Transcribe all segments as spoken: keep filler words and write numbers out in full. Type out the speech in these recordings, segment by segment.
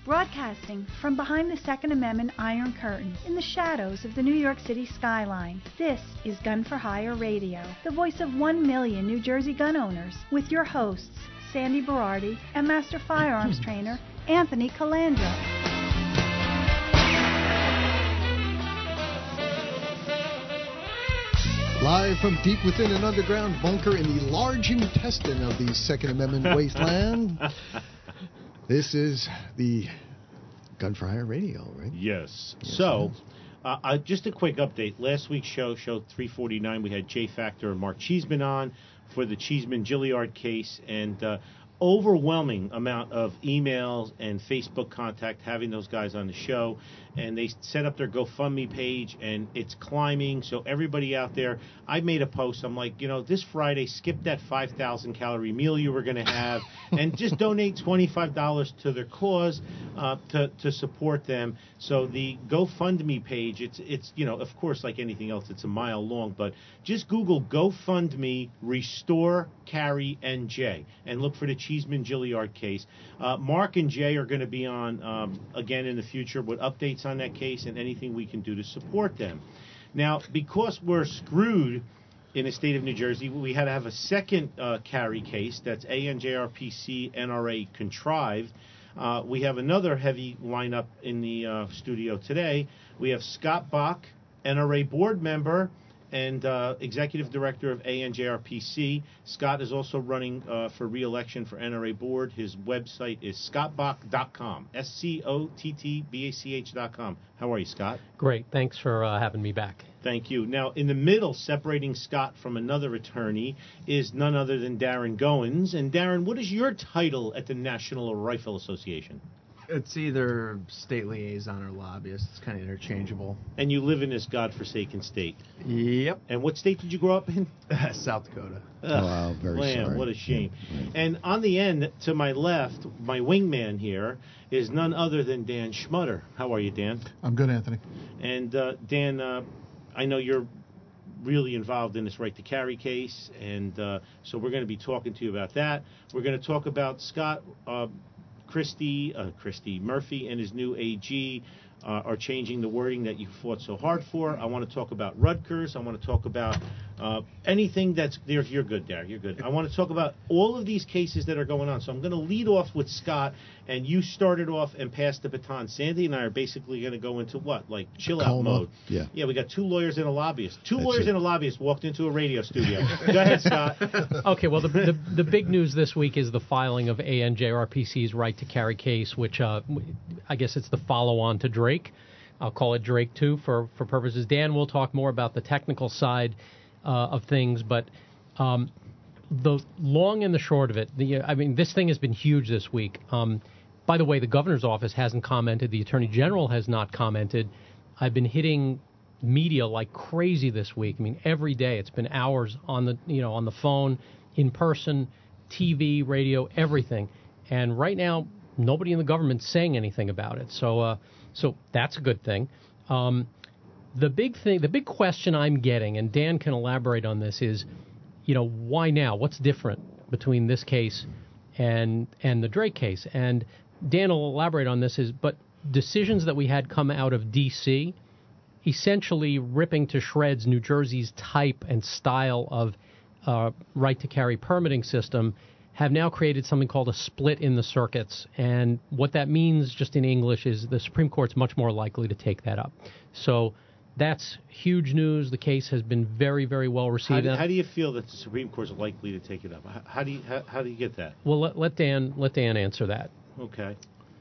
Broadcasting from behind the Second Amendment Iron Curtain in the shadows of the New York City skyline, this is Gun for Hire Radio, the voice of one million New Jersey gun owners, with your hosts, Sandy Berardi and Master Firearms Trainer Anthony Calandra. Live from deep within an underground bunker in the large intestine of the Second Amendment wasteland, this is the Gun for Hire Radio, right? Yes. yes so, uh, uh, just a quick update. Last week's show, show three forty-nine, we had Jay Factor and Mark Cheeseman on for the Cheeseman-Gilliard case, and uh, overwhelming amount of emails and Facebook contact having those guys on the show. And they set up their GoFundMe page, and it's climbing. So everybody out there, I made a post. I'm like, you know, this Friday, skip that five thousand calorie meal you were going to have and just donate twenty-five dollars to their cause uh, to, to support them. So the GoFundMe page, it's, it's you know, of course, like anything else, it's a mile long. But just Google GoFundMe Restore Carrie and Jay and look for the Cheeseman Gilliard case. Uh, Mark and Jay are going to be on um, again in the future with updates on that case and anything we can do to support them. Now, because we're screwed in the state of New Jersey, we had to have a second uh, carry case. That's A N J R P C N R A contrived. Uh, we have another heavy lineup in the uh, studio today. We have Scott Bach, N R A board member and uh, executive director of A N J R P C. Scott is also running uh, for re-election for N R A board. His website is scott bach dot com, S C O T T B A C H dot com. How are you, Scott? Great. Thanks for uh, having me back. Thank you. Now, in the middle, separating Scott from another attorney, is none other than Darren Goins. And Darren, what is your title at the National Rifle Association? It's either state liaison or lobbyist. It's kind of interchangeable. And you live in this godforsaken state. Yep. And what state did you grow up in? South Dakota. Ugh, wow, very man, sorry. What a shame. And on the end, to my left, my wingman here is none other than Dan Schmutter. How are you, Dan? I'm good, Anthony. And uh, Dan, uh, I know you're really involved in this right to carry case, and uh, so we're going to be talking to you about that. We're going to talk about Scott uh, Christie, uh, Christie Murphy and his new A G uh, are changing the wording that you fought so hard for. I want to talk about Rutgers. I want to talk about uh, anything that's there. You're good, Darren. You're good. I want to talk about all of these cases that are going on. So I'm going to lead off with Scott, and you started off and passed the baton. Sandy and I are basically going to go into what, like chill out Coma. mode. Yeah. Yeah. We got two lawyers and a lobbyist. Two That's lawyers it. and a lobbyist walked into a radio studio. Go ahead, Scott. Okay, well, the, the the big news this week is the filing of A N J R P C's right to carry case, which uh, I guess it's the follow-on to Drake. I'll call it Drake two for, for purposes. Dan will talk more about the technical side uh, of things, but um, the long and the short of it, the I mean, this thing has been huge this week. Um, by the way, the governor's office hasn't commented. The attorney general has not commented. I've been hitting media like crazy this week. I mean, every day it's been hours on the you know on the phone, in person, T V, radio, everything. And right now, nobody in the government's saying anything about it. So, uh, so that's a good thing. Um, the big thing, the big question I'm getting, and Dan can elaborate on this, is, you know, why now? What's different between this case and and the Drake case? And Dan will elaborate on this. Is but decisions that we had come out of D C, essentially ripping to shreds New Jersey's type and style of uh, right to carry permitting system, have now created something called a split in the circuits. And what that means, just in English, is the Supreme Court's much more likely to take that up. So that's huge news. The case has been very, very well received. How do, how do you feel that the Supreme Court is likely to take it up? How, how do you how, how do you get that? Well, let, let Dan let Dan answer that. Okay.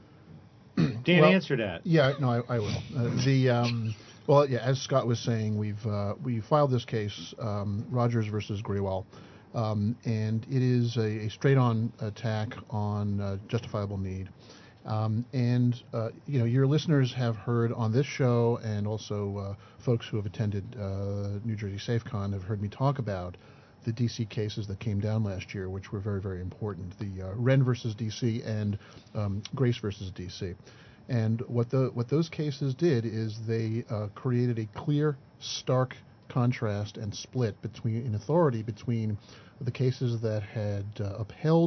Dan, Well, answer that. Yeah, no, I, I will. Uh, the um, well, yeah, as Scott was saying, we've uh, we filed this case, um, Rogers versus Graywell, um, and it is a, a straight-on attack on uh, justifiable need. Um, and uh, you know, your listeners have heard on this show, and also uh, folks who have attended uh, New Jersey SafeCon have heard me talk about the D C cases that came down last year, which were very, very important. The uh, Wren versus D C and um, Grace versus D C. And what the what those cases did is they uh, created a clear, stark contrast and split between in authority between the cases that had uh, upheld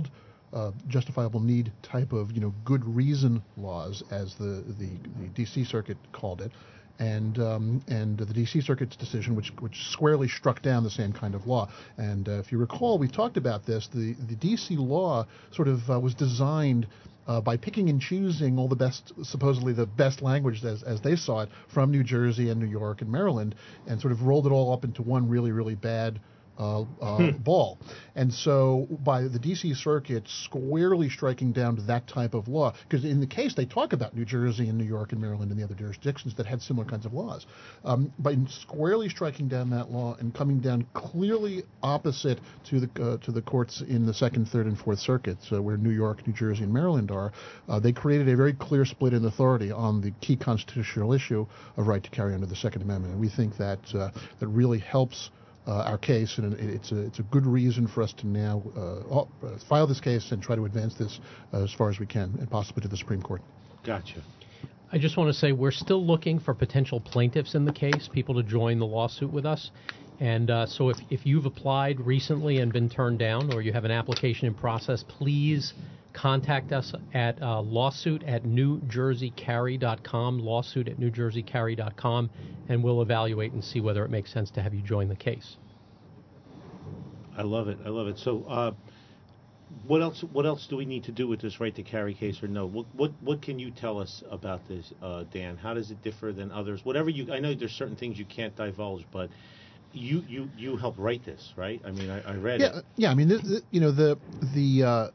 uh, justifiable need type of, you know, good reason laws, as the, the, the D C Circuit called it. And um, and the D C Circuit's decision, which which squarely struck down the same kind of law. And uh, if you recall, we've talked about this. The the D C law sort of uh, was designed uh, by picking and choosing all the best, supposedly the best language as as they saw it, from New Jersey and New York and Maryland, and sort of rolled it all up into one really really bad Uh, uh, hmm. ball. And so by the D C Circuit squarely striking down to that type of law, because in the case they talk about New Jersey and New York and Maryland and the other jurisdictions that had similar kinds of laws, um, by squarely striking down that law and coming down clearly opposite to the uh, to the courts in the Second, Third, and Fourth Circuits, uh, where New York, New Jersey, and Maryland are, uh, they created a very clear split in authority on the key constitutional issue of right to carry under the Second Amendment. And we think that uh, that really helps Uh, our case, and it's a it's a good reason for us to now uh, file this case and try to advance this uh, as far as we can, and possibly to the Supreme Court. Gotcha. I just want to say we're still looking for potential plaintiffs in the case, people to join the lawsuit with us. And uh, so if, if you've applied recently and been turned down, or you have an application in process, please contact us at uh, lawsuit at new jersey carry dot com, lawsuit at new jersey carry dot com, and we'll evaluate and see whether it makes sense to have you join the case. I love it. I love it. So uh, what else What else do we need to do with this right to carry case, or no? What What, what can you tell us about this, uh, Dan? How does it differ than others? Whatever you, I know there's certain things you can't divulge, but you you, you helped write this, right? I mean, I, I read yeah, it. Yeah, I mean, the, the, you know, the the uh,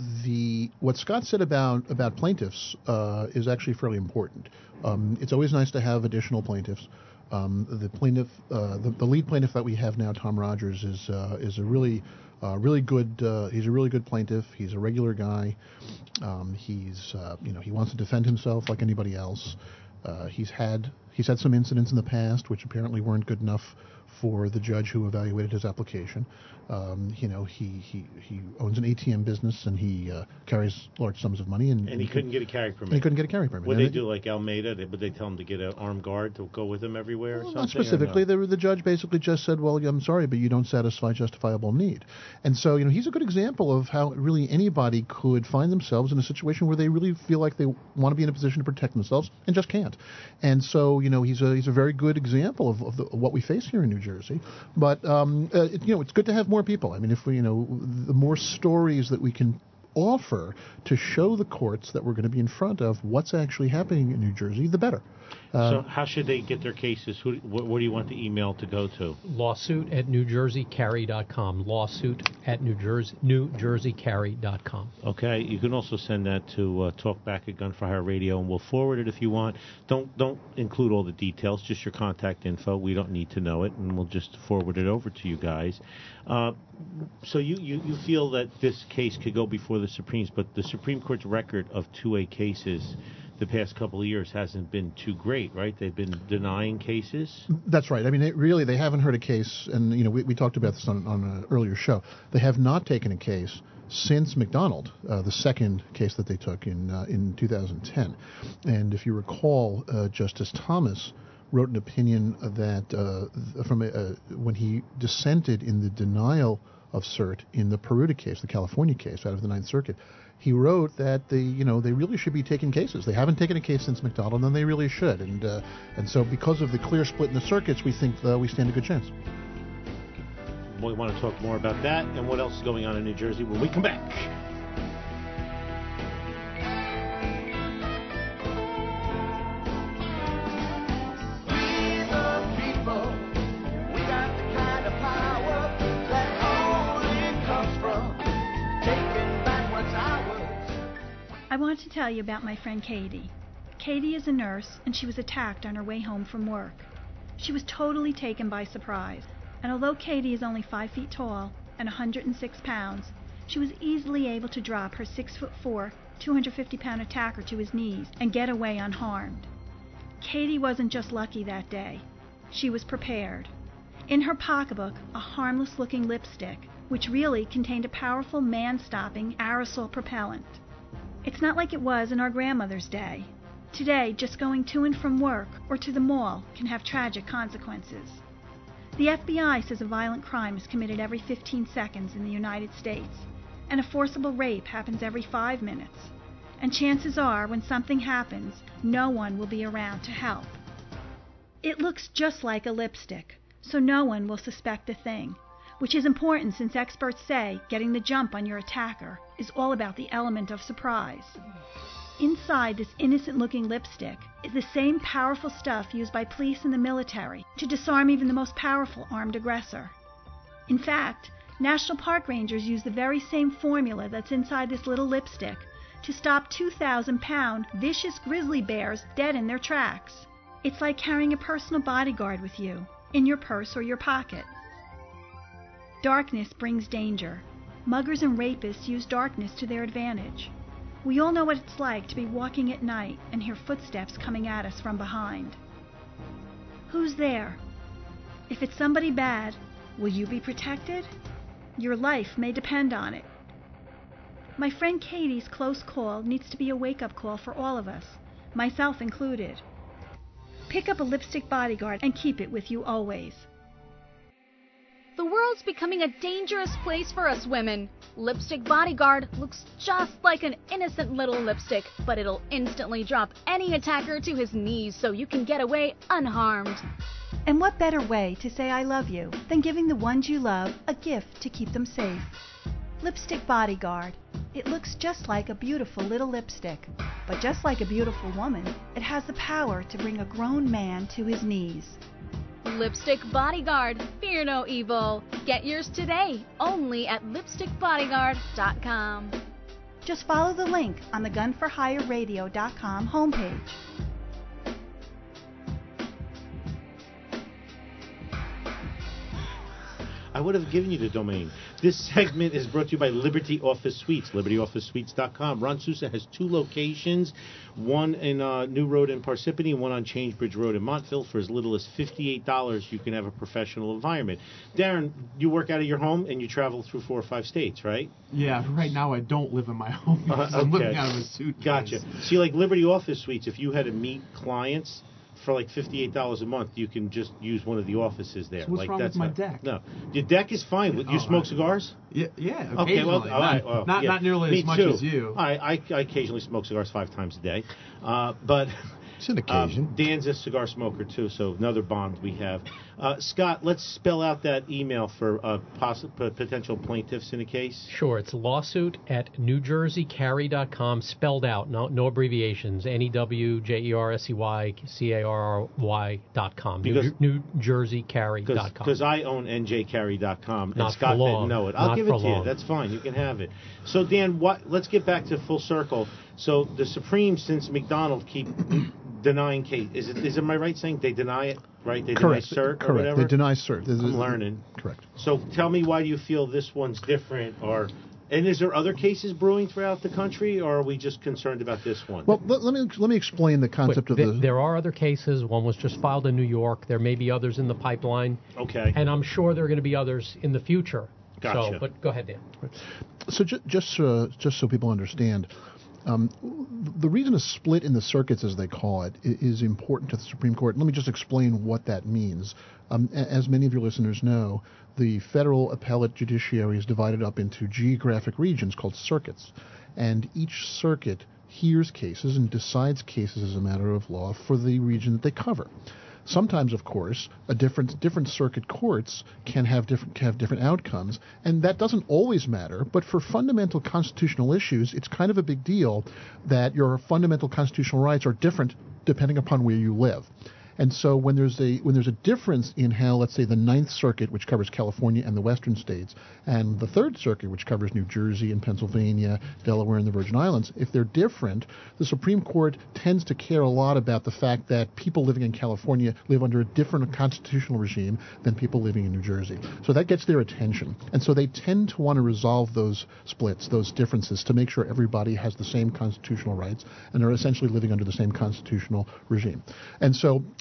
the what Scott said about about plaintiffs uh, is actually fairly important. Um, it's always nice to have additional plaintiffs. Um, the plaintiff, uh, the, the lead plaintiff that we have now, Tom Rogers, is uh, is a really uh, really good. Uh, he's a really good plaintiff. He's a regular guy. Um, he's uh, you know he wants to defend himself like anybody else. Uh, he's had he's had some incidents in the past which apparently weren't good enough for the judge who evaluated his application. Um, you know, he, he, he owns an A T M business, and he uh, carries large sums of money. And, and he couldn't get a carry permit. And he couldn't get a carry permit. Would and they do like Almeida? Would they tell him to get an armed guard to go with him everywhere well, or not something? specifically. No? The, the judge basically just said, well, I'm sorry, but you don't satisfy justifiable need. And so, you know, he's a good example of how really anybody could find themselves in a situation where they really feel like they want to be in a position to protect themselves and just can't. And so, you know, he's a he's a very good example of, of, the, of what we face here in New Jersey. But, um, uh, it, you know, it's good to have more people. I mean, if we, you know, the more stories that we can offer to show the courts that we're going to be in front of what's actually happening in New Jersey, the better. Uh, so how should they get their cases? Who, wh- where do you want the email to go to? Lawsuit at new jersey carry dot com. Lawsuit at new jersey new jersey carry dot com. Okay. You can also send that to uh, Talkback at Gun for Hire Radio, and we'll forward it if you want. Don't don't include all the details, just your contact info. We don't need to know it, and we'll just forward it over to you guys. Uh, so you, you, you feel that this case could go before the Supremes, but the Supreme Court's record of two A cases the past couple of years hasn't been too great, right? They've been denying cases. That's right. I mean, it, really, they haven't heard a case, and you know, we, we talked about this on, on an earlier show. They have not taken a case since McDonald, uh, the second case that they took in uh, in two thousand ten. And if you recall, uh, Justice Thomas wrote an opinion that uh, from a, uh, when he dissented in the denial of cert in the Peruta case, the California case out of the Ninth Circuit. He wrote that they, you know, they really should be taking cases. They haven't taken a case since McDonald, and they really should. And uh, and so, because of the clear split in the circuits, we think uh, we stand a good chance. We want to talk more about that and what else is going on in New Jersey when we come back. I want to tell you about my friend Katie. Katie is a nurse, and she was attacked on her way home from work. She was totally taken by surprise, and although Katie is only five feet tall and one hundred six pounds, she was easily able to drop her six foot four, two hundred fifty pound attacker to his knees and get away unharmed. Katie wasn't just lucky that day. She was prepared. In her pocketbook, a harmless-looking lipstick, which really contained a powerful man-stopping aerosol propellant. It's not like it was in our grandmother's day. Today, just going to and from work or to the mall can have tragic consequences. The F B I says a violent crime is committed every fifteen seconds in the United States. and a forcible rape happens every five minutes. And chances are, when something happens, no one will be around to help. It looks just like a lipstick, so no one will suspect a thing, which is important since experts say getting the jump on your attacker is all about the element of surprise. Inside this innocent-looking lipstick is the same powerful stuff used by police and the military to disarm even the most powerful armed aggressor. In fact, National Park Rangers use the very same formula that's inside this little lipstick to stop two thousand pound vicious grizzly bears dead in their tracks. It's like carrying a personal bodyguard with you, in your purse or your pocket. Darkness brings danger. Muggers and rapists use darkness to their advantage. We all know what it's like to be walking at night and hear footsteps coming at us from behind. Who's there? If it's somebody bad, will you be protected? Your life may depend on it. My friend Katie's close call needs to be a wake-up call for all of us, myself included. Pick up a lipstick bodyguard and keep it with you always. The world's becoming a dangerous place for us women. Lipstick Bodyguard looks just like an innocent little lipstick, but it'll instantly drop any attacker to his knees so you can get away unharmed. And what better way to say I love you than giving the ones you love a gift to keep them safe? Lipstick Bodyguard. It looks just like a beautiful little lipstick, but just like a beautiful woman, it has the power to bring a grown man to his knees. Lipstick Bodyguard. Fear no evil. Get yours today, only at lipstick bodyguard dot com. Just follow the link on the gun for hire radio dot com homepage. I would have given you the domain. This segment is brought to you by Liberty Office Suites, liberty office suites dot com. Ron Sousa has two locations, one in uh, New Road in Parsippany and one on Changebridge Road in Montville. For as little as fifty-eight dollars, you can have a professional environment. Darren, you work out of your home and you travel through four or five states, right? Yeah, right now I don't live in my home because uh, okay. I'm living out of a suitcase. Gotcha. See, like Liberty Office Suites, if you had to meet clients for like fifty-eight dollars a month, you can just use one of the offices there. So what's like, wrong that's with my not, deck? No, your deck is fine. You oh, smoke I, cigars? Yeah, yeah. Okay, well, all right, not, well, not, yeah. not nearly Me as much too. as you. I, I, I occasionally smoke cigars five times a day, uh, but it's an occasion. Um, Dan's a cigar smoker too, so another bond we have. Uh, Scott, let's spell out that email for uh, poss- potential plaintiffs in a case. Sure, it's lawsuit at new jersey carry dot com, spelled out, no, no abbreviations, N E W J E R S E Y C A R R Y dot com, because, new jersey carry dot com. Because I own N J carry dot com, and Not Scott for long. didn't know it. I'll Not give it to long. you. That's fine. You can have it. So, Dan, what? Let's get back to full circle. So, the Supreme, since McDonald, keep denying case. Is it? Is it my right saying they deny it? Right? They Correct. deny cert Correct. or whatever? They deny cert. This I'm is, learning. Correct. So tell me why you feel this one's different, or and is there other cases brewing throughout the country, or are we just concerned about this one? Well, let, let me let me explain the concept Quick, of th- the. There are other cases. One was just filed in New York. There may be others in the pipeline. Okay. And I'm sure there are going to be others in the future. Gotcha. So, but go ahead, Dan. So ju- just uh, just so people understand, um, the reason a split in the circuits, as they call it, is important to the Supreme Court. Let me just explain what that means. Um, as many of your listeners know, the federal appellate judiciary is divided up into geographic regions called circuits, and each circuit hears cases and decides cases as a matter of law for the region that they cover. Sometimes, of course, a different different circuit courts can have different can have different outcomes, and that doesn't always matter. But for fundamental constitutional issues, it's kind of a big deal that your fundamental constitutional rights are different depending upon where you live. And so when there's a when there's a difference in how, let's say, the Ninth Circuit, which covers California and the Western states, and the Third Circuit, which covers New Jersey and Pennsylvania, Delaware, and the Virgin Islands, if they're different, the Supreme Court tends to care a lot about the fact that people living in California live under a different constitutional regime than people living in New Jersey. So that gets their attention. And so they tend to want to resolve those splits, those differences, to make sure everybody has the same constitutional rights and are essentially living under the same constitutional regime. And so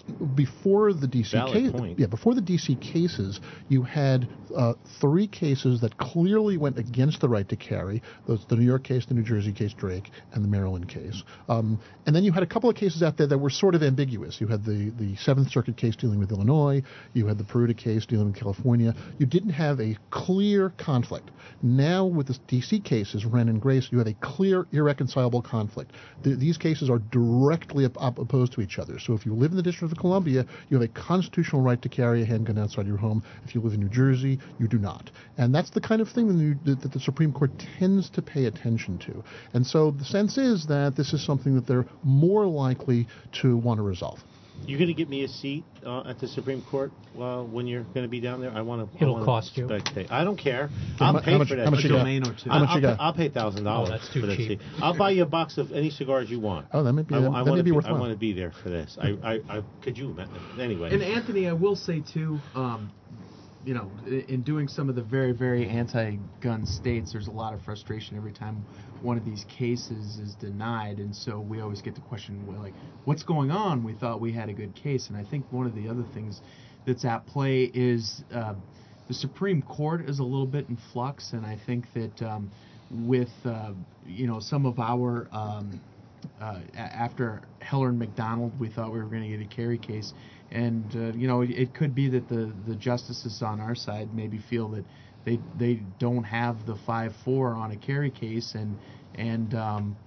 before the D C Valid case, point. yeah, before the D C cases, you had uh, three cases that clearly went against the right to carry. Those, the New York case, the New Jersey case, Drake, and the Maryland case. Um, and then you had a couple of cases out there that were sort of ambiguous. You had the, the Seventh Circuit case dealing with Illinois. You had the Peruta case dealing with California. You didn't have a clear conflict. Now with the D C cases, Wren and Grace, you have a clear, irreconcilable conflict. The, these cases are directly op- op- opposed to each other. So if you live in the District of Columbia, you have a constitutional right to carry a handgun outside your home. If you live in New Jersey, you do not. And that's the kind of thing that, you, that, that the Supreme Court tends to pay attention to. And so the sense is that this is something that they're more likely to want to resolve. You going to get me a seat uh, at the Supreme Court uh, when you're going to be down there? I want to. It'll cost you. Spectate. I don't care. How I'll mu- pay how much- for that. how much A you got? domain or two. How much I'll, you got? Pay, I'll pay thousand dollars. Oh, that's too for that cheap. seat. I'll buy you a box of any cigars you want. Oh, that might be- I, that- I that wanna may be I worthwhile. want to be there for this. I, I, I could you anyway. And Anthony, I will say too, um, you know, i- in doing some of the very, very anti-gun states, there's a lot of frustration every time one of these cases is denied, and so we always get the question, well, like, what's going on? We thought we had a good case, and I think one of the other things that's at play is uh, the Supreme Court is a little bit in flux, and I think that um, with uh, you know some of our um, uh, a- after Heller and McDonald, we thought we were going to get a Kerry case, and uh, you know it, it could be that the the justices on our side maybe feel that they they don't have the five four on a Kerry case, and and um,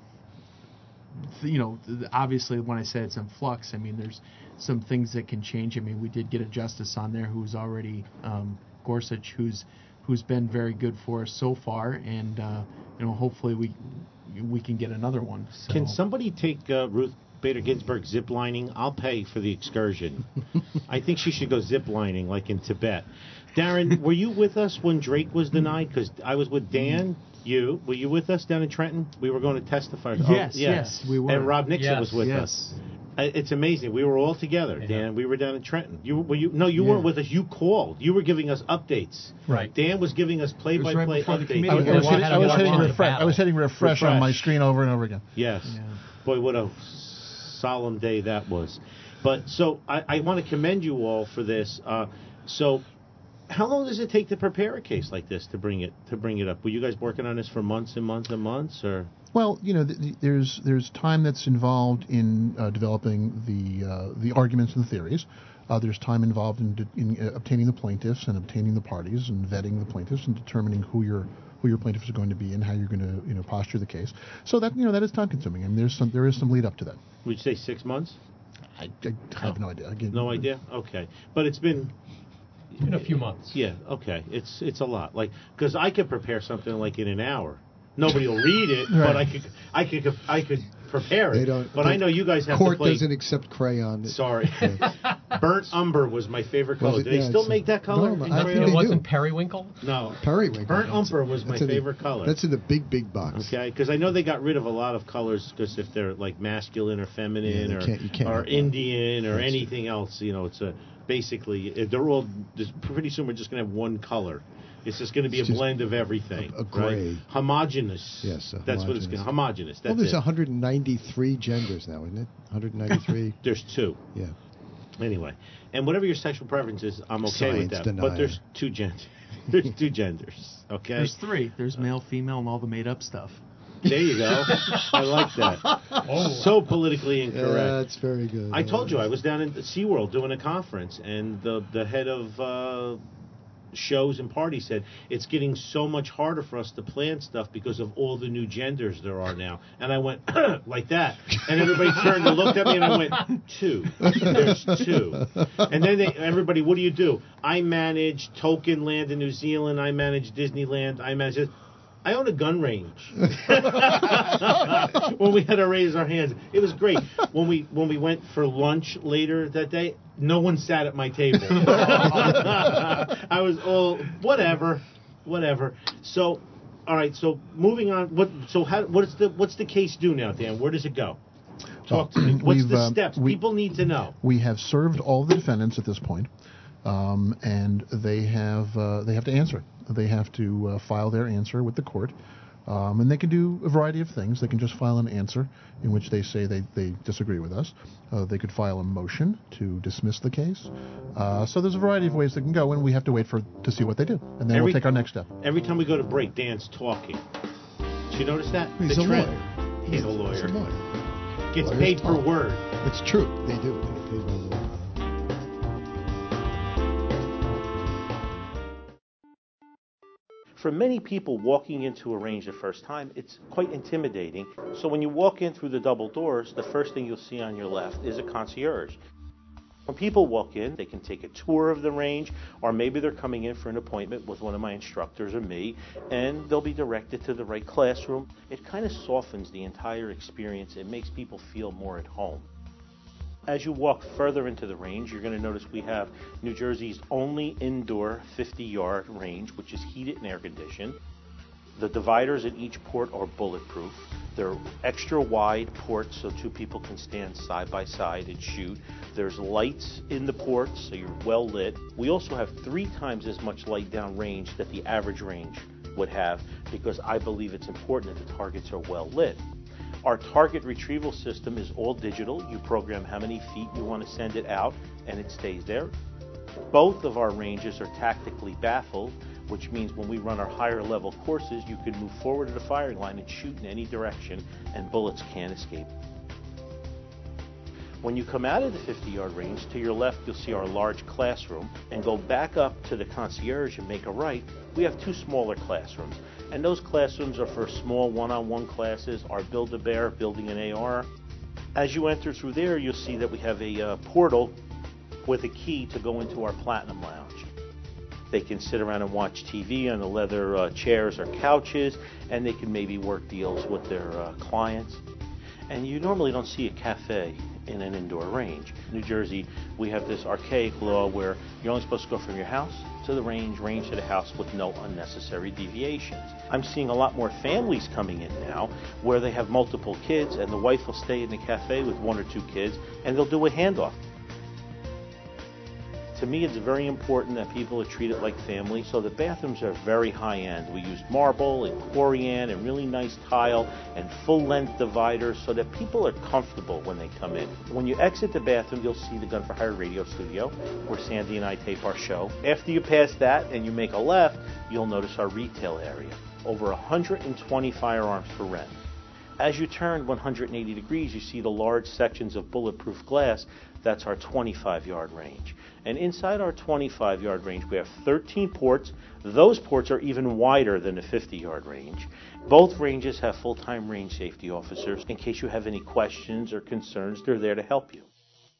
th- you know th- obviously when I say it's in flux, I mean there's some things that can change. I mean we did get a justice on there who's already um, Gorsuch, who's who's been very good for us so far, and uh, you know hopefully we we can get another one. So. Can somebody take uh, Ruth Bader Ginsburg zip lining? I'll pay for the excursion. I think she should go zip lining like in Tibet. Darren, were you with us when Drake was denied? Because I was with Dan. You were you with us down in Trenton? We were going to testify. Yes, oh, yeah. yes, we were. And Rob Nixon Yes, was with yes. us. Uh, It's amazing. We were all together, Yeah. Dan. We were down in Trenton. You were you? No, you Yeah. weren't with us. You called. You were giving us updates. Right. Dan was giving us play-by-play right before the updates. committee I was, I was Yeah, hitting, had I to was watch hitting on the refresh. I was battle. hitting refresh, on my Refresh. screen over and over again. Yes. Yeah. Boy, what a solemn day that was. But so I, I want to commend you all for this. Uh, so, how long does it take to prepare a case like this to bring it to bring it up? Were you guys working on this for months and months and months, or? Well, you know, th- th- there's there's time that's involved in uh, developing the uh, the arguments and theories. Uh, there's time involved in, de- in uh, obtaining the plaintiffs and obtaining the parties and vetting the plaintiffs and determining who your who your plaintiffs are going to be and how you're going to you know posture the case. So that you know that is time consuming. I mean, there's some there is some lead up to that. Would you say six months? I, I have no idea. Again, No idea. Okay, but it's been. In a few months. Yeah. Okay. It's it's a lot. Like because I could prepare something like in an hour. Nobody will read it, but I could I could I could prepare it. They don't. But the I know you guys have court to play. doesn't accept crayon. Sorry. Burnt umber was my favorite color. Was it? Do they Yeah, still it's- make that color? no, in I think crayon? they It wasn't do. periwinkle? No. Periwinkle. Burnt That's- umber was my that's in the- favorite color. That's in the big, big box. Okay, because I know they got rid of a lot of colors because if they're like masculine or feminine Yeah, you or, can't- you can't or have that. Indian or That's- anything else, you know, it's a basically uh, they're all. Just, pretty soon we're just gonna have one color. It's just going to be It's a just blend of everything. a- a gray. Right? Homogenous. Yes, a That's what it's homogeneous. going homogenous. That's Well, there's it. one hundred ninety-three genders now, isn't it? one hundred ninety-three. There's two. Yeah. Anyway, and whatever your sexual preference is, I'm okay with Science that. denier. But there's two genders. There's two genders. Okay. There's three. There's male, female, and all the made-up stuff. There you go. I like that. So politically incorrect. Yeah, that's very good. I told you I was down in SeaWorld doing a conference, and the the head of uh, shows and parties said it's getting so much harder for us to plan stuff because of all the new genders there are now. And I went like that, and everybody turned and looked at me, and I went two. There's two. And then they, everybody, what do you do? I manage Token Land in New Zealand. I manage Disneyland. I manage this. I own a gun range. When we had to raise our hands, it was great. When we when we went for lunch later that day, no one sat at my table. I was all whatever, whatever. So, all right. So moving on. What? So how? What's the what's the case do now, Dan? Where does it go? Talk to me. What's We've, the um, steps? we- People need to know. We have served all the defendants at this point, um, and they have uh, they have to answer it. They have to uh, file their answer with the court. Um, and they can do a variety of things. They can just file an answer in which they say they, they disagree with us. Uh, they could file a motion to dismiss the case. Uh, so there's a variety of ways they can go, and we have to wait for to see what they do. And then Every- we'll take our next step. Every time we go to break, Dan's talking. Did you notice that? He's The a trend. lawyer. He's a lawyer. He's a lawyer. Gets Lawyers paid per talk. word. It's true. They do. They get paid by the word. For many people walking into a range the first time, it's quite intimidating. So when you walk in through the double doors, the first thing you'll see on your left is a concierge. When people walk in, they can take a tour of the range, or maybe they're coming in for an appointment with one of my instructors or me, and they'll be directed to the right classroom. It kind of softens the entire experience. It makes people feel more at home. As you walk further into the range, you're going to notice we have New Jersey's only indoor fifty-yard range, which is heated and air-conditioned. The dividers at each port are bulletproof. They're extra wide ports so two people can stand side by side and shoot. There's lights in the ports, so you're well lit. We also have three times as much light down range that the average range would have, because I believe it's important that the targets are well lit. Our target retrieval system is all digital. You program how many feet you want to send it out, and it stays there. Both of our ranges are tactically baffled, which means when we run our higher level courses, you can move forward to the firing line and shoot in any direction, and bullets can't escape. When you come out of the fifty-yard range, to your left you'll see our large classroom, and go back up to the concierge and make a right. We have two smaller classrooms, and those classrooms are for small one-on-one classes, our Build-A-Bear, building an A R. As you enter through there, you'll see that we have a uh, portal with a key to go into our Platinum Lounge. They can sit around and watch T V on the leather uh, chairs or couches, and they can maybe work deals with their uh, clients. And you normally don't see a cafe in an indoor range. In New Jersey, we have this archaic law where you're only supposed to go from your house to the range, range to the house with no unnecessary deviations. I'm seeing a lot more families coming in now where they have multiple kids, and the wife will stay in the cafe with one or two kids, and they'll do a handoff. To me, it's very important that people are treated like family, so the bathrooms are very high-end. We use marble and corian and really nice tile and full-length dividers so that people are comfortable when they come in. When you exit the bathroom, you'll see the Gun for Hire radio studio, where Sandy and I tape our show. After you pass that and you make a left, you'll notice our retail area. Over one hundred twenty firearms for rent. As you turn one hundred eighty degrees, you see the large sections of bulletproof glass. That's our twenty-five-yard range. And inside our twenty-five-yard range, we have thirteen ports. Those ports are even wider than the fifty-yard range. Both ranges have full-time range safety officers. In case you have any questions or concerns, they're there to help you.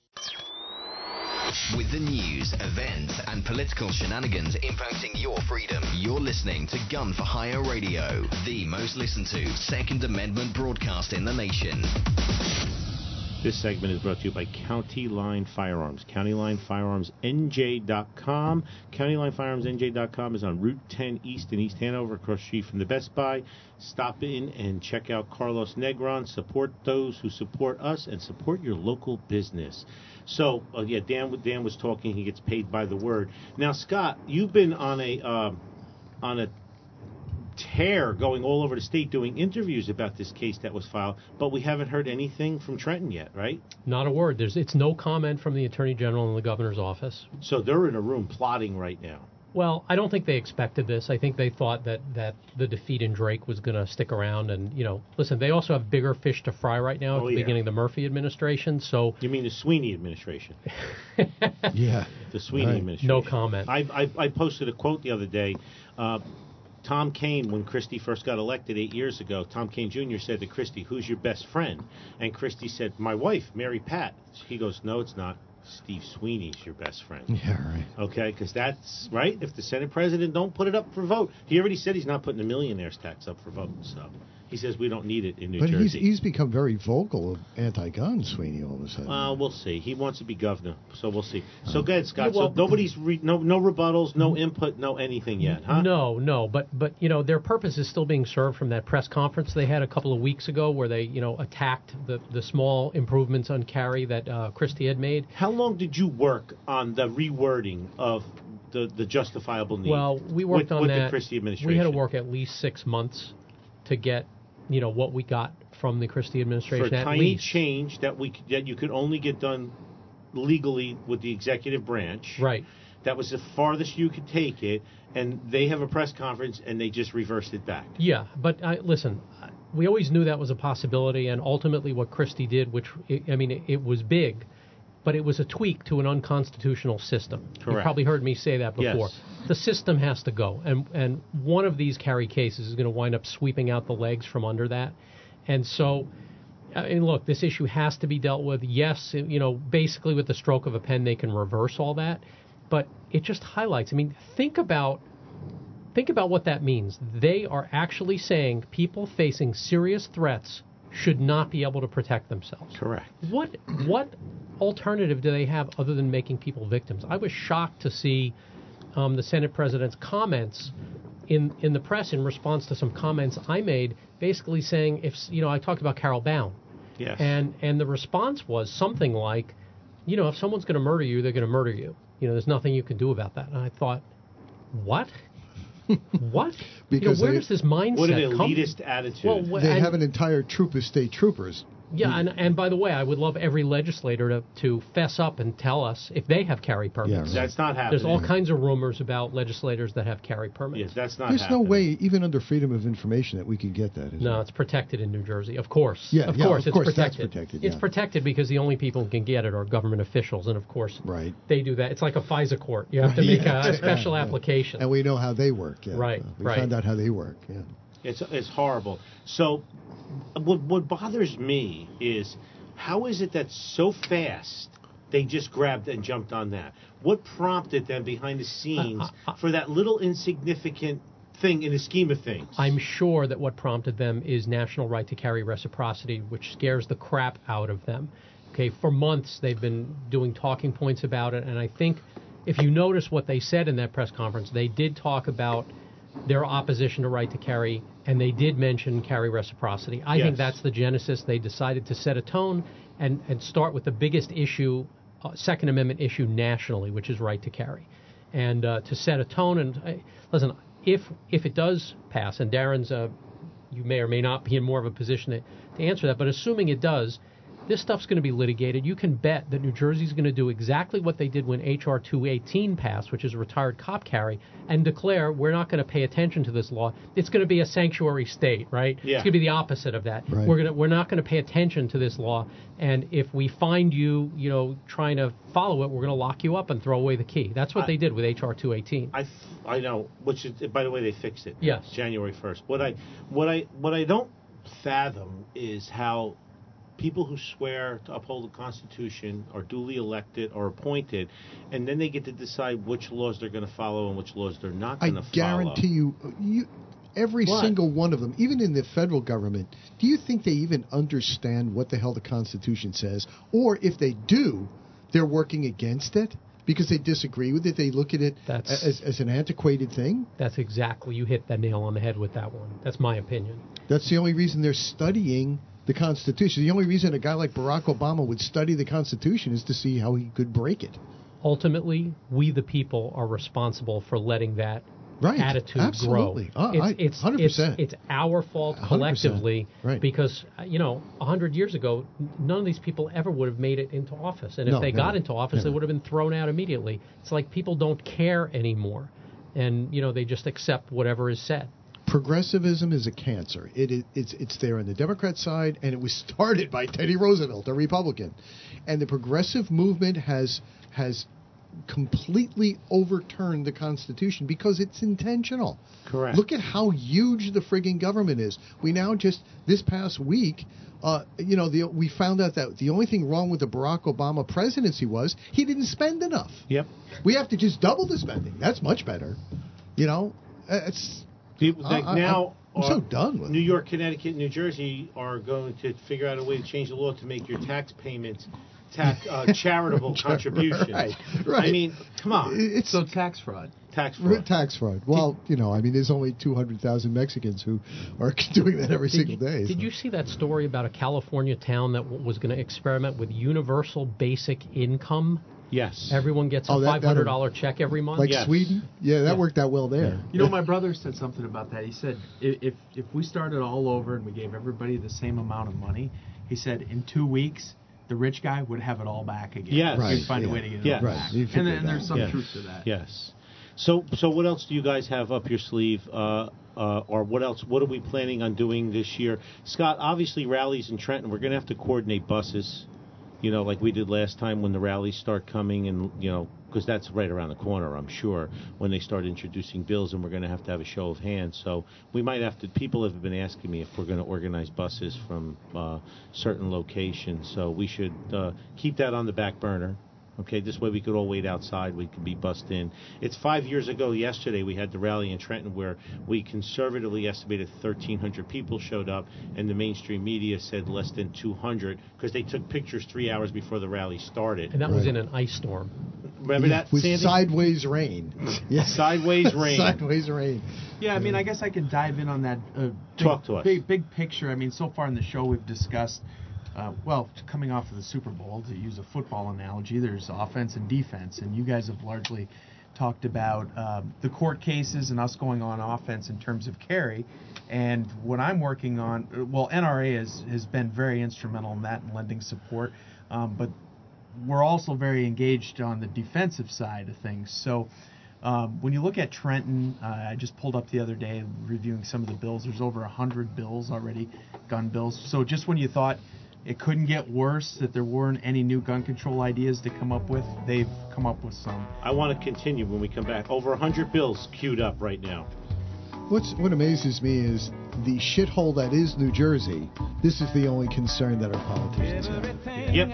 With the news, events, and political shenanigans impacting your freedom, you're listening to Gun for Hire Radio, the most listened to Second Amendment broadcast in the nation. This segment is brought to you by County Line Firearms. County Line Firearms N J dot com. County Line Firearms N J dot com is on Route ten East in East Hanover, across the street from the Best Buy. Stop in and check out Carlos Negron. Support those who support us, and support your local business. So, uh, yeah, Dan, Dan was talking. He gets paid by the word. Now, Scott, you've been on a uh, on a tear going all over the state doing interviews about this case that was filed, but we haven't heard anything from Trenton yet, right? Not a word. There's it's no comment from the Attorney General in the governor's office. So they're in a room plotting right now. Well, I don't think they expected this. I think they thought that, that the defeat in Drake was going to stick around. And, you know, listen, they also have bigger fish to fry right now at Oh, the yeah. beginning of the Murphy administration. So You mean the Sweeney administration? Yeah. The Sweeney Right. administration. No comment. I, I, I posted a quote the other day. Uh, Tom Kaine, when Christie first got elected eight years ago, Tom Kaine Junior said to Christie, "Who's your best friend?" And Christie said, "My wife, Mary Pat." He goes, "No, it's not. Steve Sweeney's your best friend." Yeah, right. Okay, because that's right. If the Senate president don't put it up for vote, he already said he's not putting the millionaire's tax up for vote. So he says we don't need it in New But he's, Jersey. he's become very vocal of anti-gun, Sweeney, all of a sudden. Uh, we'll see. He wants to be governor, so we'll see. So go ahead, Scott. Yeah, well- so nobody's re- no no rebuttals, no input, no anything yet, huh? No, no, but but you know their purpose is still being served from that press conference they had a couple of weeks ago, where they you know attacked the, the small improvements on carry that uh, Christie had made. How long did you work on the rewording of the, the justifiable need? Well, we worked with, on with that. the Christie administration. We had to work at least six months to get, you know, what we got from the Christie administration. For a at tiny least. change that we could, that you could only get done legally with the executive branch. Right. That was the farthest you could take it, and they have a press conference and they just reversed it back. Yeah, but I, listen, we always knew that was a possibility, and ultimately what Christie did, which, I mean, it, it was big, but it was a tweak to an unconstitutional system. Correct. You've probably heard me say that before. Yes. The system has to go, and, and one of these Kerry cases is going to wind up sweeping out the legs from under that. And so, I mean, look, this issue has to be dealt with. Yes, you know, basically with the stroke of a pen, they can reverse all that. But it just highlights, I mean, think about think about what that means. They are actually saying people facing serious threats should not be able to protect themselves. Correct. What what alternative do they have other than making people victims? I was shocked to see um, the Senate president's comments in in the press in response to some comments I made, basically saying, if you know, I talked about Carol Baum. Yes. And and the response was something like, you know, if someone's going to murder you, they're going to murder you. You know, there's nothing you can do about that. And I thought, what? What? Because you know, where they, does this mindset What an come elitist attitude. Well, wh- they and- have an entire troop of state troopers. Yeah, and, and by the way, I would love every legislator to, to fess up and tell us if they have carry permits. Yeah, right. That's not happening. There's all kinds of rumors about legislators that have carry permits. Yes, that's not There's happening. no way, even under freedom of information, that we could get that. Is No, there? it's protected in New Jersey, of course. Yeah, of yeah, course, of it's course that's protected. protected, It's yeah. protected because the only people who can get it are government officials, and of course, Right. they do that. It's like a FISA court. You have to make Yeah. a, a special Yeah. application. And we know how they work. Yeah. Right, Uh, we right. found out how they work. Yeah. It's it's horrible. So, what what bothers me is how is it that so fast they just grabbed and jumped on that? What prompted them behind the scenes Uh, uh, uh, for that little insignificant thing in the scheme of things? I'm sure that what prompted them is national right to carry reciprocity, which scares the crap out of them. Okay, for months they've been doing talking points about it, and I think if you notice what they said in that press conference, they did talk about their opposition to right to carry, and they did mention carry reciprocity. I Yes. think that's the genesis. They decided to set a tone and, and start with the biggest issue, uh, Second Amendment issue nationally, which is right to carry, and uh, to set a tone. And uh, listen, if if it does pass, and Darren's, uh, you may or may not be in more of a position to, to answer that, but assuming it does, this stuff's going to be litigated. You can bet that New Jersey's going to do exactly what they did when H R two eighteen passed, which is a retired cop carry, and declare we're not going to pay attention to this law. It's going to be a sanctuary state, right? Yeah. It's going to be the opposite of that. Right. We're going to we're not going to pay attention to this law, and if we find you, you know, trying to follow it, we're going to lock you up and throw away the key. That's what I- they did with H R two eighteen. I, f- I know, which is, by the way, they fixed it. Yes. January first. What I what I what I don't fathom is how people who swear to uphold the Constitution are duly elected or appointed, and then they get to decide which laws they're going to follow and which laws they're not I going to follow. guarantee you, you, every What? single one of them, even in the federal government, do you think they even understand what the hell the Constitution says? Or if they do, they're working against it because they disagree with it. They look at it That's- as, as an antiquated thing. That's exactly, you hit the nail on the head with that one. That's my opinion. That's the only reason they're studying the Constitution. The only reason a guy like Barack Obama would study the Constitution is to see how he could break it. Ultimately, we the people are responsible for letting that Right. attitude Absolutely. grow. Uh, it's, I- it's, one hundred percent. It's, it's our fault one hundred percent. collectively Right. because, uh, you know, one hundred years ago, n- none of these people ever would have made it into office. And if No, they never. got into office, they Never. would have been thrown out immediately. It's like people don't care anymore. And, you know, they just accept whatever is said. Progressivism is a cancer. It is it's it's there on the Democrat side, and it was started by Teddy Roosevelt, a Republican, and the progressive movement has has completely overturned the Constitution because it's intentional. Correct. Look at how huge the frigging government is. We now just this past week, uh, you know, the, we found out that the only thing wrong with the Barack Obama presidency was he didn't spend enough. Yep. We have to just double the spending. That's much better. You know, it's. People, I- like I- now, I'm so uh, done with it. New York, Connecticut, New Jersey are going to figure out a way to change the law to make your tax payments tax, uh, charitable contributions. Right, right. I mean, come on. It's So tax fraud. Tax fraud. tax fraud. Well, you know, I mean, there's only two hundred thousand Mexicans who are doing that every Did single you, day. Did so. you see that story about a California town that w- was going to experiment with universal basic income? Yes. Everyone gets a Oh, that- five hundred dollars check every month. Like Yes. Sweden? Yeah, that Yeah. worked out well there. You know, my brother said something about that. He said i- if if we started all over and we gave everybody the same amount of money, he said in two weeks the rich guy would have it all back again. Yes. Right, He'd find yeah. a way to get it Yes. all Right, back. you And, figured then- and there's that. some Yeah. truth to that. Yes. So, so what else do you guys have up your sleeve, uh, uh, or what else? What are we planning on doing this year, Scott? Obviously, rallies in Trenton. We're going to have to coordinate buses, you know, like we did last time when the rallies start coming, and you know, because that's right around the corner, I'm sure, when they start introducing bills, and we're going to have to have a show of hands. So we might have to. People have been asking me if we're going to organize buses from uh, certain locations. So we should uh, keep that on the back burner. Okay, this way we could all wait outside. We could be bussed in. It's five years ago yesterday we had the rally in Trenton where we conservatively estimated thirteen hundred people showed up, and the mainstream media said less than two hundred because they took pictures three hours before the rally started. And that was Right. in an ice storm. Remember Yeah, that, with Sandy? sideways rain. Yeah. Sideways rain. Sideways rain. Yeah, I mean, I guess I can dive in on that. Uh, big, Talk to us. Big, big picture. I mean, so far in the show, we've discussed, uh, well, coming off of the Super Bowl, to use a football analogy, there's offense and defense, and you guys have largely talked about um, the court cases and us going on offense in terms of carry. And what I'm working on, uh, well, N R A has, has been very instrumental in that and lending support, um, but we're also very engaged on the defensive side of things. So um, when you look at Trenton, uh, I just pulled up the other day reviewing some of the bills. There's over one hundred bills already, gun bills. So just when you thought it couldn't get worse, that there weren't any new gun control ideas to come up with, they've come up with some. I want to continue when we come back. Over one hundred bills queued up right now. What's what amazes me is the shithole that is New Jersey. This is the only concern that our politicians have. Yep.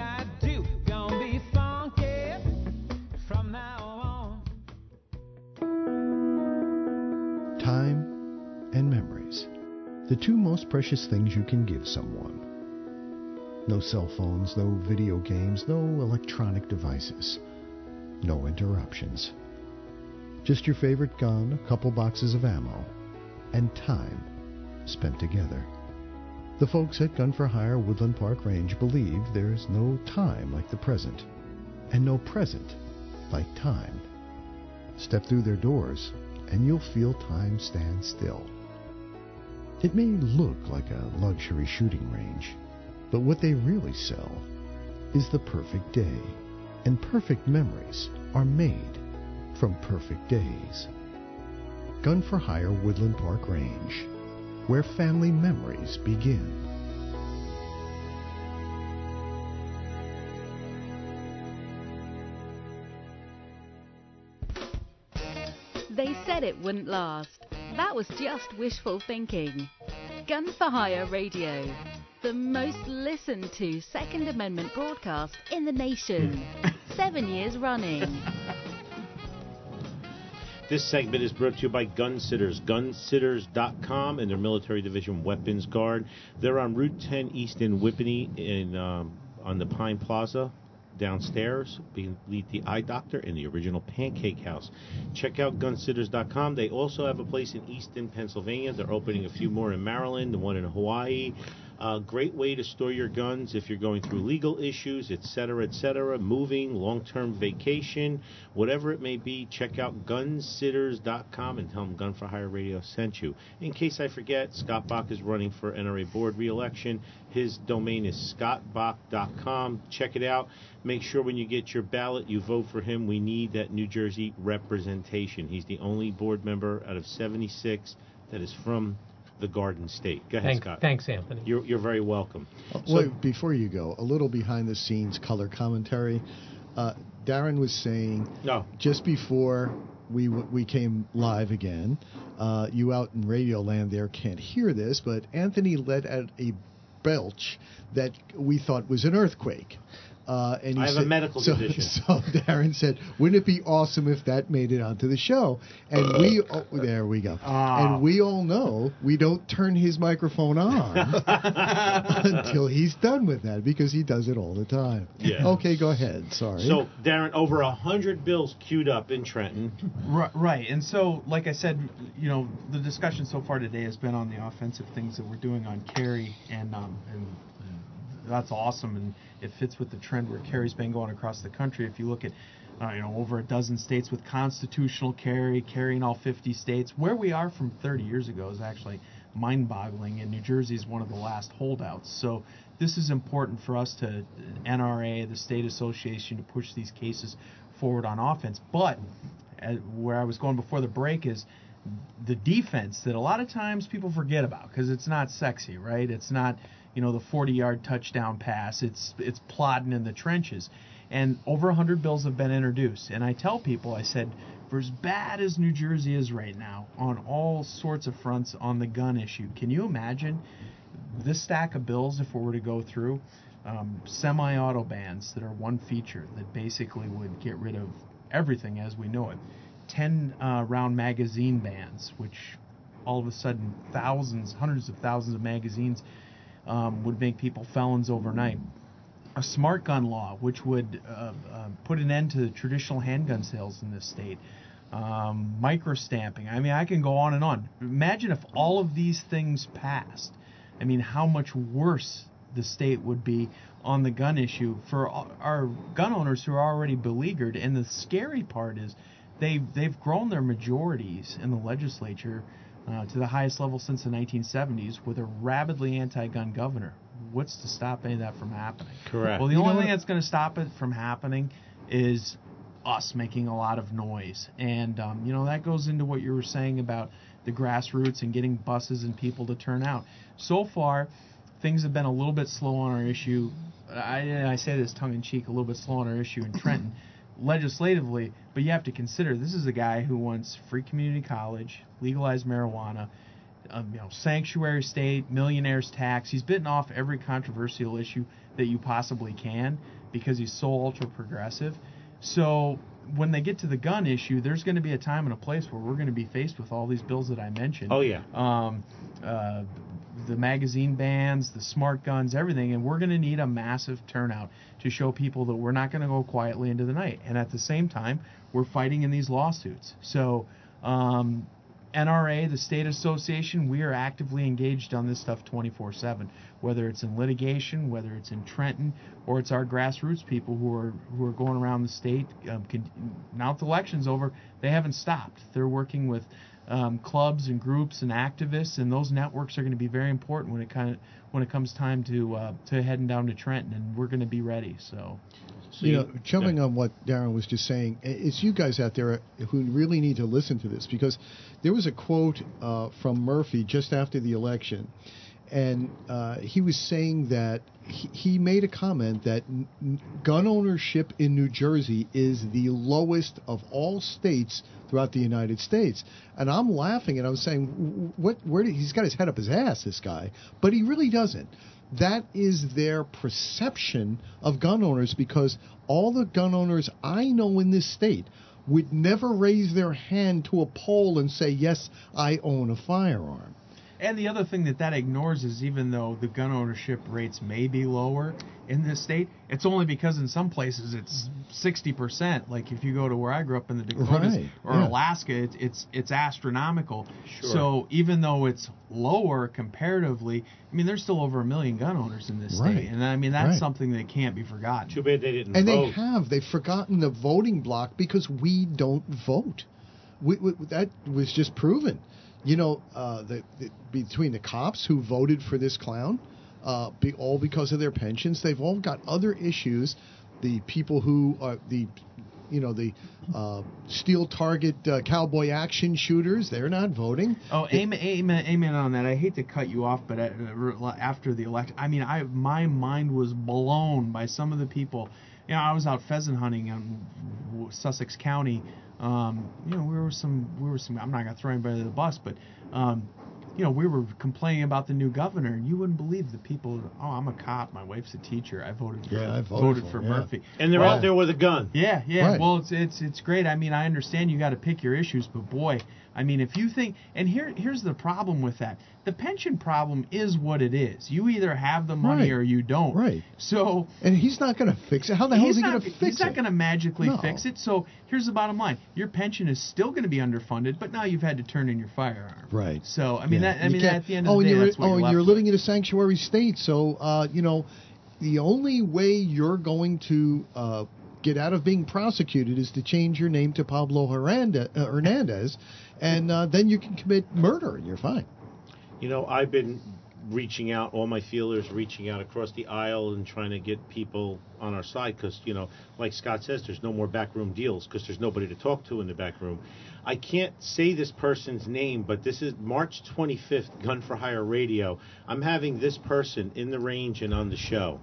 Time and memories. The two most precious things you can give someone. No cell phones, no video games, no electronic devices. No interruptions. Just your favorite gun, a couple boxes of ammo, and time spent together. The folks at Gun for Hire Woodland Park Range believe there's no time like the present, and no present like time. Step through their doors, and you'll feel time stand still. It may look like a luxury shooting range, but what they really sell is the perfect day, and perfect memories are made from perfect days. Gun for Hire Woodland Park Range, where family memories begin. They said it wouldn't last. That was just wishful thinking. Gun for Hire Radio, the most listened to Second Amendment broadcast in the nation. Seven years running. This segment is brought to you by Gun Sitters, gun sitters dot com, and their military division Weapons Guard. They're on Route ten East in Whippany in, um, on the Pine Plaza downstairs, beneath the Eye Doctor in the original Pancake House. Check out gun sitters dot com. They also have a place in Easton, Pennsylvania. They're opening a few more in Maryland, the one in Hawaii. A great way to store your guns if you're going through legal issues, et cetera, et cetera, moving, long-term vacation, whatever it may be. Check out gun sitters dot com and tell them Gun for Hire Radio sent you. In case I forget, Scott Bach is running for N R A board re-election. His domain is scott bach dot com. Check it out. Make sure when you get your ballot, you vote for him. We need that New Jersey representation. He's the only board member out of seventy-six that is from the Garden State. Go ahead, Thank, Scott. thanks, Anthony. You're, you're very welcome. So, Wait, before you go, a little behind-the-scenes color commentary. Uh, Darren was saying no. just before we w- we came live again, uh, you out in Radio Land there can't hear this, but Anthony let out a belch that we thought was an earthquake. Uh, and he I have said, a medical so, condition. So Darren said, wouldn't it be awesome if that made it onto the show? And we, oh, there we go. Ah. And we all know we don't turn his microphone on until he's done with that, because he does it all the time. Yeah. Okay, go ahead. Sorry. So, Darren, over a hundred bills queued up in Trenton. Ri- Right, and so, like I said, you know, the discussion so far today has been on the offensive things that we're doing on carry, and um, and that's awesome, and it fits with the trend where carry's been going across the country. If you look at uh, you know, over a dozen states with constitutional carry, carrying all fifty states, where we are from thirty years ago is actually mind-boggling, and New Jersey is one of the last holdouts. So this is important for us to, N R A, the state association, to push these cases forward on offense. But uh, where I was going before the break is the defense that a lot of times people forget about because it's not sexy, right? It's not, you know, the forty-yard touchdown pass. It's it's plodding in the trenches. And over one hundred bills have been introduced. And I tell people, I said, for as bad as New Jersey is right now on all sorts of fronts on the gun issue, can you imagine this stack of bills if we were to go through? Um, semi-auto bans that are one feature that basically would get rid of everything as we know it. ten uh, round magazine bans, which all of a sudden thousands, hundreds of thousands of magazines um, would make people felons overnight. A smart gun law, which would uh, uh, put an end to traditional handgun sales in this state. Um, micro-stamping. I mean, I can go on and on. Imagine if all of these things passed. I mean, how much worse the state would be on the gun issue for our gun owners who are already beleaguered. And the scary part is they've, they've grown their majorities in the legislature uh, to the highest level since the nineteen seventies with a rabidly anti-gun governor. What's to stop any of that from happening? Correct. Well, the You only know thing what? that's going to stop it from happening is us making a lot of noise. And, um, you know, that goes into what you were saying about the grassroots and getting buses and people to turn out. So far, things have been a little bit slow on our issue. I, I say this tongue-in-cheek, a little bit slow on our issue in Trenton legislatively, but you have to consider this is a guy who wants free community college, legalized marijuana, Um, you know, sanctuary state, millionaires tax. He's bitten off every controversial issue that you possibly can because he's so ultra progressive. So when they get to the gun issue, there's going to be a time and a place where we're going to be faced with all these bills that I mentioned. Oh, yeah. Um, uh, the magazine bans, the smart guns, everything, and we're going to need a massive turnout to show people that we're not going to go quietly into the night. And at the same time, we're fighting in these lawsuits. So um, N R A, the state association, we are actively engaged on this stuff twenty-four seven, whether it's in litigation, whether it's in Trenton, or it's our grassroots people who are who are going around the state. Um, con- now that the election's over, they haven't stopped. They're working with um, clubs and groups and activists, and those networks are going to be very important when it kind of when it comes time to uh, to heading down to Trenton, and we're going to be ready. So. So you know, jumping on what Darren was just saying, it's you guys out there who really need to listen to this, because there was a quote uh, from Murphy just after the election, and uh, he was saying that he, he made a comment that n- n- gun ownership in New Jersey is the lowest of all states throughout the United States. And I'm laughing and I'm saying, what? Where did, he's got his head up his ass, this guy, but he really doesn't. That is their perception of gun owners, because all the gun owners I know in this state would never raise their hand to a poll and say, yes, I own a firearm. And the other thing that that ignores is, even though the gun ownership rates may be lower in this state, it's only because in some places it's sixty percent. Like if you go to where I grew up in the Dakotas Right, or yeah. Alaska, it's, it's it's astronomical. Sure. So even though it's lower comparatively, I mean, there's still over a million gun owners in this Right, state. And I mean, that's right. something that can't be forgotten. Too bad they didn't And vote. they have. They've forgotten the voting block because we don't vote. We, we, that was just proven. You know, uh, the, the, between the cops who voted for this clown, uh, be, all because of their pensions, they've all got other issues. The people who are the, you know, the uh, steel target uh, cowboy action shooters, they're not voting. Oh, amen, amen, amen on that. I hate to cut you off, but uh, after the election, I mean, I my mind was blown by some of the people. You know, I was out pheasant hunting in Sussex County. Um, you know, we were some, we were some. I'm not gonna throw anybody under the bus, but um, you know, we were complaining about the new governor, and you wouldn't believe the people. Oh, I'm a cop. My wife's a teacher. I voted for, Yeah, I voted voted for for him, yeah. Murphy. And they're Well, out there with a gun. Yeah, yeah. Right. Well, it's it's it's great. I mean, I understand you got to pick your issues, but boy, I mean, if you think, and here here's the problem with that. The pension problem is what it is. You either have the money Right. or you don't. Right. So And he's not going to fix it. How the hell he's is he not, going to fix he's it? not going to magically No. fix it. So here's the bottom line: your pension is still going to be underfunded, but now you've had to turn in your firearm. Right. So I mean, Yeah. that I You mean, can't- at the end of oh, the and day, you're, that's what oh, you're and left you're with. living in a sanctuary state, so uh, you know, the only way you're going to uh, get out of being prosecuted is to change your name to Pablo Hernandez, uh, Hernandez and uh, then you can commit murder and you're fine. You know, I've been reaching out, all my feelers reaching out across the aisle and trying to get people on our side because, you know, like Scott says, there's no more backroom deals because there's nobody to talk to in the back room. I can't say this person's name, but this is March twenty-fifth, Gun for Hire Radio. I'm having this person in the range and on the show.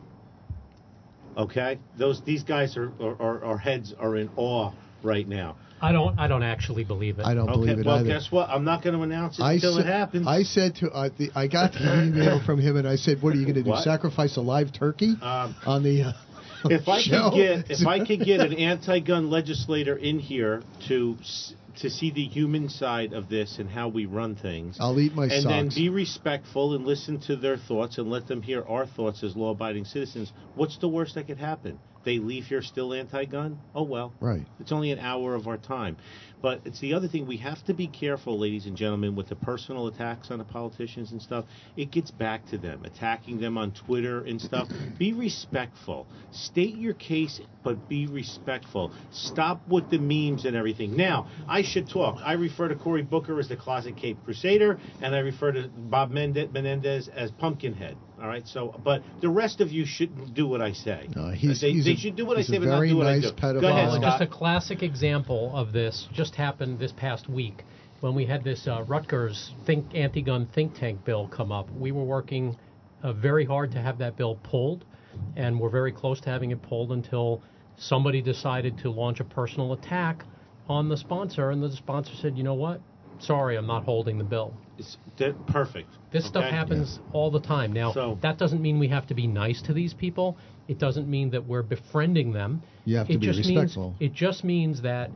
Okay? Those These guys are, are, our heads are in awe right now. I don't. I don't actually believe it. I don't okay, believe it well, either. guess what? I'm not going to announce it I until sa- it happens. I said to uh, the, I got the email from him, and I said, "What are you going to do? What? Sacrifice a live turkey Um, on the?" Uh, if I show? could get if I could get an anti-gun legislator in here to to see the human side of this and how we run things, I'll eat my and socks. then be respectful and listen to their thoughts and let them hear our thoughts as law-abiding citizens. What's the worst that could happen? They leave here still anti-gun? Oh, well. Right. It's only an hour of our time. But it's the other thing. We have to be careful, ladies and gentlemen, with the personal attacks on the politicians and stuff. It gets back to them, attacking them on Twitter and stuff. Be respectful. State your case, but be respectful. Stop with the memes and everything. Now, I should talk. I refer to Cory Booker as the Closet Cape Crusader, and I refer to Bob Menendez as Pumpkinhead. All right, so, but the rest of you shouldn't do what I say. No, he's, they he's they a, should do what I he's say, a but not very do what nice I do. pedophile. Go ahead, Well, Scott. just a classic example of this just happened this past week when we had this uh, Rutgers think anti-gun think tank bill come up. We were working uh, very hard to have that bill pulled, and we're very close to having it pulled until somebody decided to launch a personal attack on the sponsor, and the sponsor said, you know what? Sorry, I'm not holding the bill. It's they're perfect. This okay? stuff happens yeah. all the time. Now, so, that doesn't mean we have to be nice to these people. It doesn't mean that we're befriending them. You have to it be just respectful. Means, it just means that,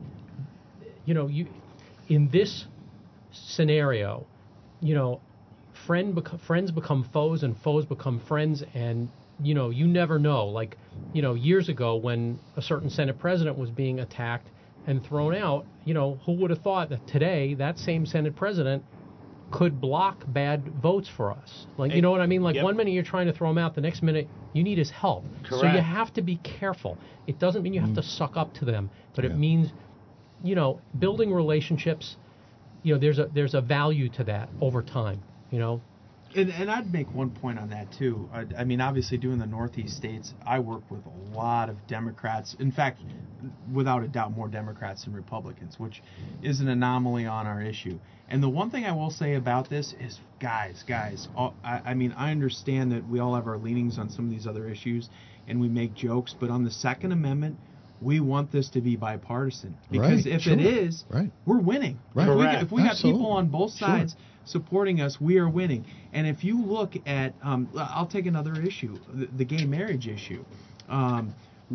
you know, you in this scenario, you know, friend bec- friends become foes and foes become friends, and, you know, you never know. Like, you know, years ago when a certain Senate president was being attacked and thrown out, you know, who would have thought that today that same Senate president could block bad votes for us? Like, you know what I mean? Like, yep. one minute you're trying to throw him out, the next minute you need his help. Correct. So you have to be careful. It doesn't mean you have mm. to suck up to them, but yeah. it means, you know, building relationships, you know, there's a there's a value to that over time, you know. And, and I'd make one point on that, too. I, I mean, obviously, doing the Northeast states, I work with a lot of Democrats. In fact, without a doubt, more Democrats than Republicans, which is an anomaly on our issue. And the one thing I will say about this is, guys, guys, all, I, I mean, I understand that we all have our leanings on some of these other issues, and we make jokes, but on the Second Amendment, we want this to be bipartisan. Because right. if sure. it is, right. we're winning. Right. If we, if we got people on both sides sure. supporting us, we are winning. And if you look at, um, I'll take another issue, the, the gay marriage issue. Um,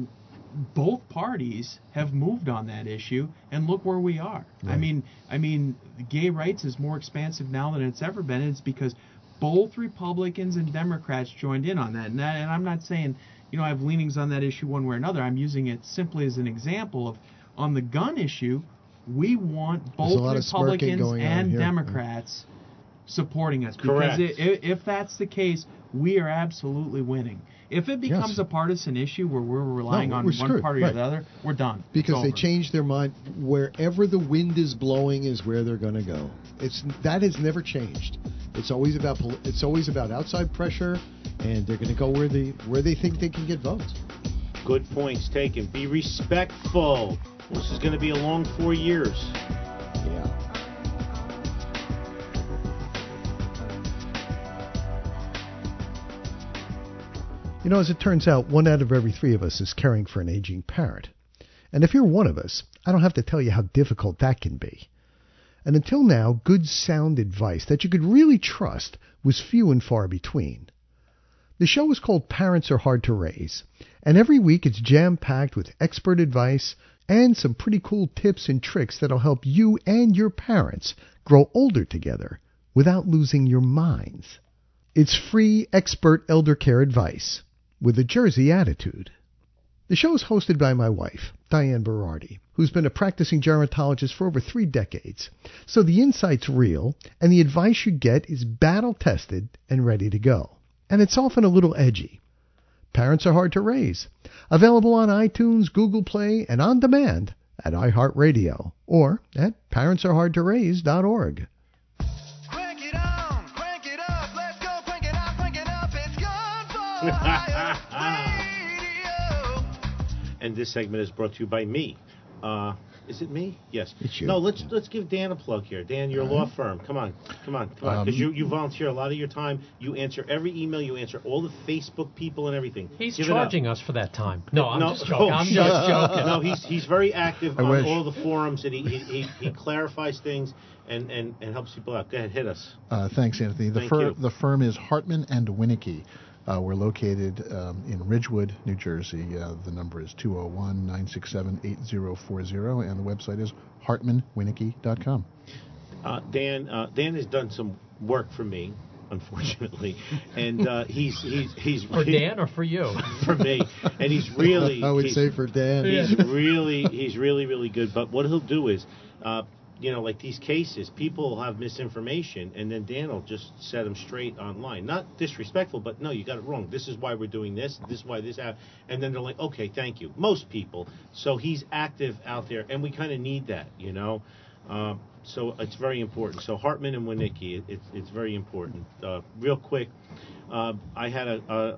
both parties have moved on that issue, and look where we are. Right. I mean, I mean, gay rights is more expansive now than it's ever been. And it's because both Republicans and Democrats joined in on that. And, that, and I'm not saying, you know, I have leanings on that issue one way or another. I'm using it simply as an example of, on the gun issue, we want both Republicans and Democrats yeah. supporting us. Correct. Because it, if that's the case, we are absolutely winning. If it becomes yes. a partisan issue where we're relying no, on we're one screwed. party right. or the other, we're done. Because they change their mind. Wherever the wind is blowing is where they're going to go. It's that has never changed. It's always about it's always about outside pressure, and they're going to go where they where they think they can get votes. Good points taken. Be respectful. This is going to be a long four years. Yeah. You know, as it turns out, one out of every three of us is caring for an aging parent. And if you're one of us, I don't have to tell you how difficult that can be. And until now, good, sound advice that you could really trust was few and far between. The show is called Parents Are Hard to Raise, and every week it's jam-packed with expert advice and some pretty cool tips and tricks that'll help you and your parents grow older together without losing your minds. It's free expert elder care advice with a Jersey attitude. The show is hosted by my wife, Diane Berardi, who's been a practicing gerontologist for over three decades. So the insight's real, and the advice you get is battle-tested and ready to go. And it's often a little edgy. Parents Are Hard to Raise. Available on iTunes, Google Play, and on demand at iHeartRadio or at parents are hard to raise dot org. Crank it on, crank it up, let's go, crank it up, crank it up, it's Gun for Hire Radio. And this segment is brought to you by me. Uh, is it me? Yes. It's you. No, let's let's give Dan a plug here. Dan, your law firm. Come on, come on, come on. Because Um, you, you volunteer a lot of your time. You answer every email. You answer all the Facebook people and everything. He's Give it up. charging us for that time. No, I'm No, just joking. oh, I'm shut just up. joking. No, he's he's very active I on wish. all the forums, and he he, he, he clarifies things and, and, and helps people out. Go ahead, hit us. Uh, thanks, Anthony. The, Thank fir- you. the firm is Hartman and Winnicky. Uh, we're located um, in Ridgewood, New Jersey. Uh, the number is two oh one, nine six seven, eight oh four oh, and the website is hartman winnicky dot com. Uh, Dan uh, Dan has done some work for me, unfortunately, and uh, he's he's he's For Dan or for you? for me, and he's really I would he's, say for Dan. he's really he's really really good. But what he'll do is, uh, you know, like these cases, people will have misinformation, and then Dan will just set them straight online. Not disrespectful, but no, you got it wrong. This is why we're doing this. This is why this happened. And then they're like, okay, thank you. Most people. So he's active out there, and we kind of need that, you know. Uh, so it's very important. So Hartman and Winnicky, it, it's it's very important. Uh, real quick, uh, I had a. a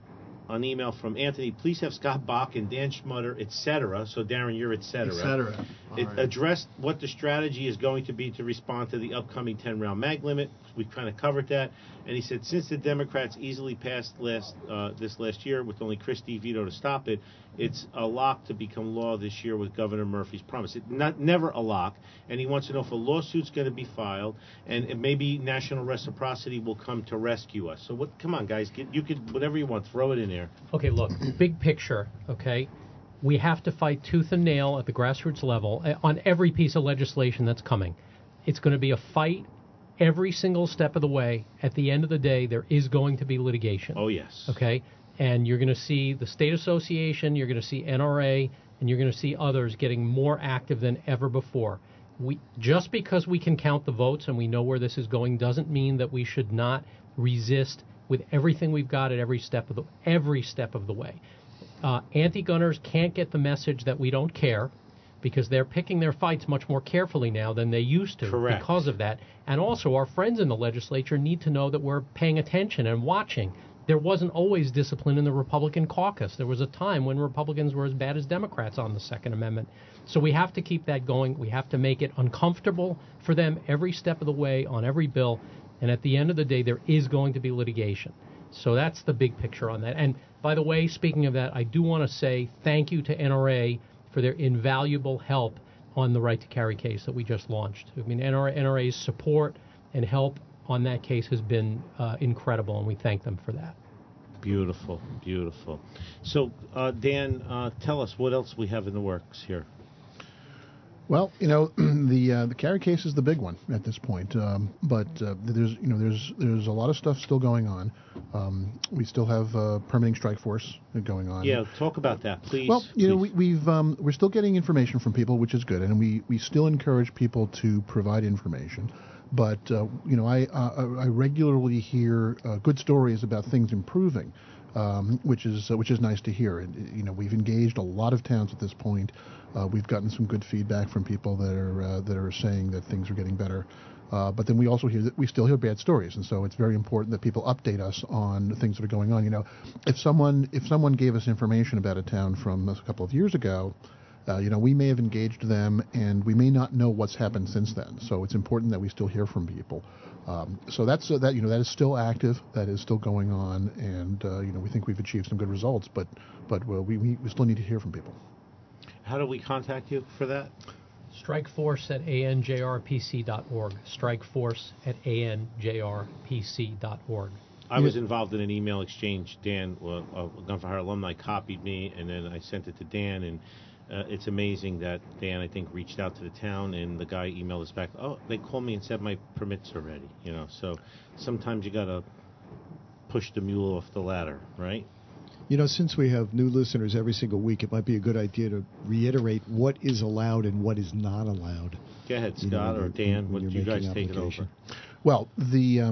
an email from Anthony. Please have Scott Bach and Dan Schmutter, et cetera. So Darren, you're et cetera. Et cetera. It All right. addressed what the strategy is going to be to respond to the upcoming ten-round mag limit. We've kind of covered that. And he said, since the Democrats easily passed last uh, this last year with only Christie veto to stop it, it's a lock to become law this year with Governor Murphy's promise. It not never a lock. And he wants to know if a lawsuit's going to be filed, and, and maybe national reciprocity will come to rescue us. So what? Come on, guys, get, you could whatever you want, throw it in there. Okay, look, big picture, okay? We have to fight tooth and nail at the grassroots level uh, on every piece of legislation that's coming. It's going to be a fight every single step of the way. At the end of the day, there is going to be litigation. Oh, yes. Okay? And you're going to see the State Association, you're going to see N R A, and you're going to see others getting more active than ever before. We just because we can count the votes and we know where this is going doesn't mean that we should not resist with everything we've got at every step of the every step of the way. Uh, anti-gunners can't get the message that we don't care because they're picking their fights much more carefully now than they used to. Correct. Because of that. And also our friends in the legislature need to know that we're paying attention and watching. There wasn't always discipline in the Republican caucus. There was a time when Republicans were as bad as Democrats on the Second Amendment. So we have to keep that going. We have to make it uncomfortable for them every step of the way on every bill. And at the end of the day, there is going to be litigation. So that's the big picture on that. And by the way, speaking of that, I do want to say thank you to N R A for their invaluable help on the right to carry case that we just launched. I mean, N R A's support and help on that case has been uh, incredible, and we thank them for that. Beautiful, beautiful. So, uh, Dan, uh, tell us what else we have in the works here. Well, you know, the uh, the carry case is the big one at this point, um, but uh, there's you know there's there's a lot of stuff still going on. Um, we still have uh, permitting strike force going on. Yeah, talk about that, please. Well, you know, we, please. we've um, we're still getting information from people, which is good, and we, we still encourage people to provide information. But uh, you know, I uh, I regularly hear uh, good stories about things improving, um, which is uh, which is nice to hear. And you know, we've engaged a lot of towns at this point. Uh, we've gotten some good feedback from people that are uh, that are saying that things are getting better. Uh, but then we also hear that we still hear bad stories, and so it's very important that people update us on things that are going on. You know, if someone if someone gave us information about a town from a couple of years ago, uh, you know, we may have engaged them, and we may not know what's happened since then. So it's important that we still hear from people. Um, so that's uh, that. You know, that is still active. That is still going on, and uh, you know, we think we've achieved some good results. But but well, we we still need to hear from people. How do we contact you for that? Strikeforce at a n j r p c dot org. Strikeforce at a n j r p c dot org. I was involved in an email exchange. Dan, well, uh, Gun for Hire alumni, copied me, and then I sent it to Dan. And uh, it's amazing that Dan, I think, reached out to the town, and the guy emailed us back. Oh, they called me and said my permits are ready. You know, so sometimes you gotta push the mule off the ladder, right? You know, since we have new listeners every single week, it might be a good idea to reiterate what is allowed and what is not allowed. Go ahead, You know, Scott when or you're- Dan. when What you're you guys making take it over? application. Well, the um,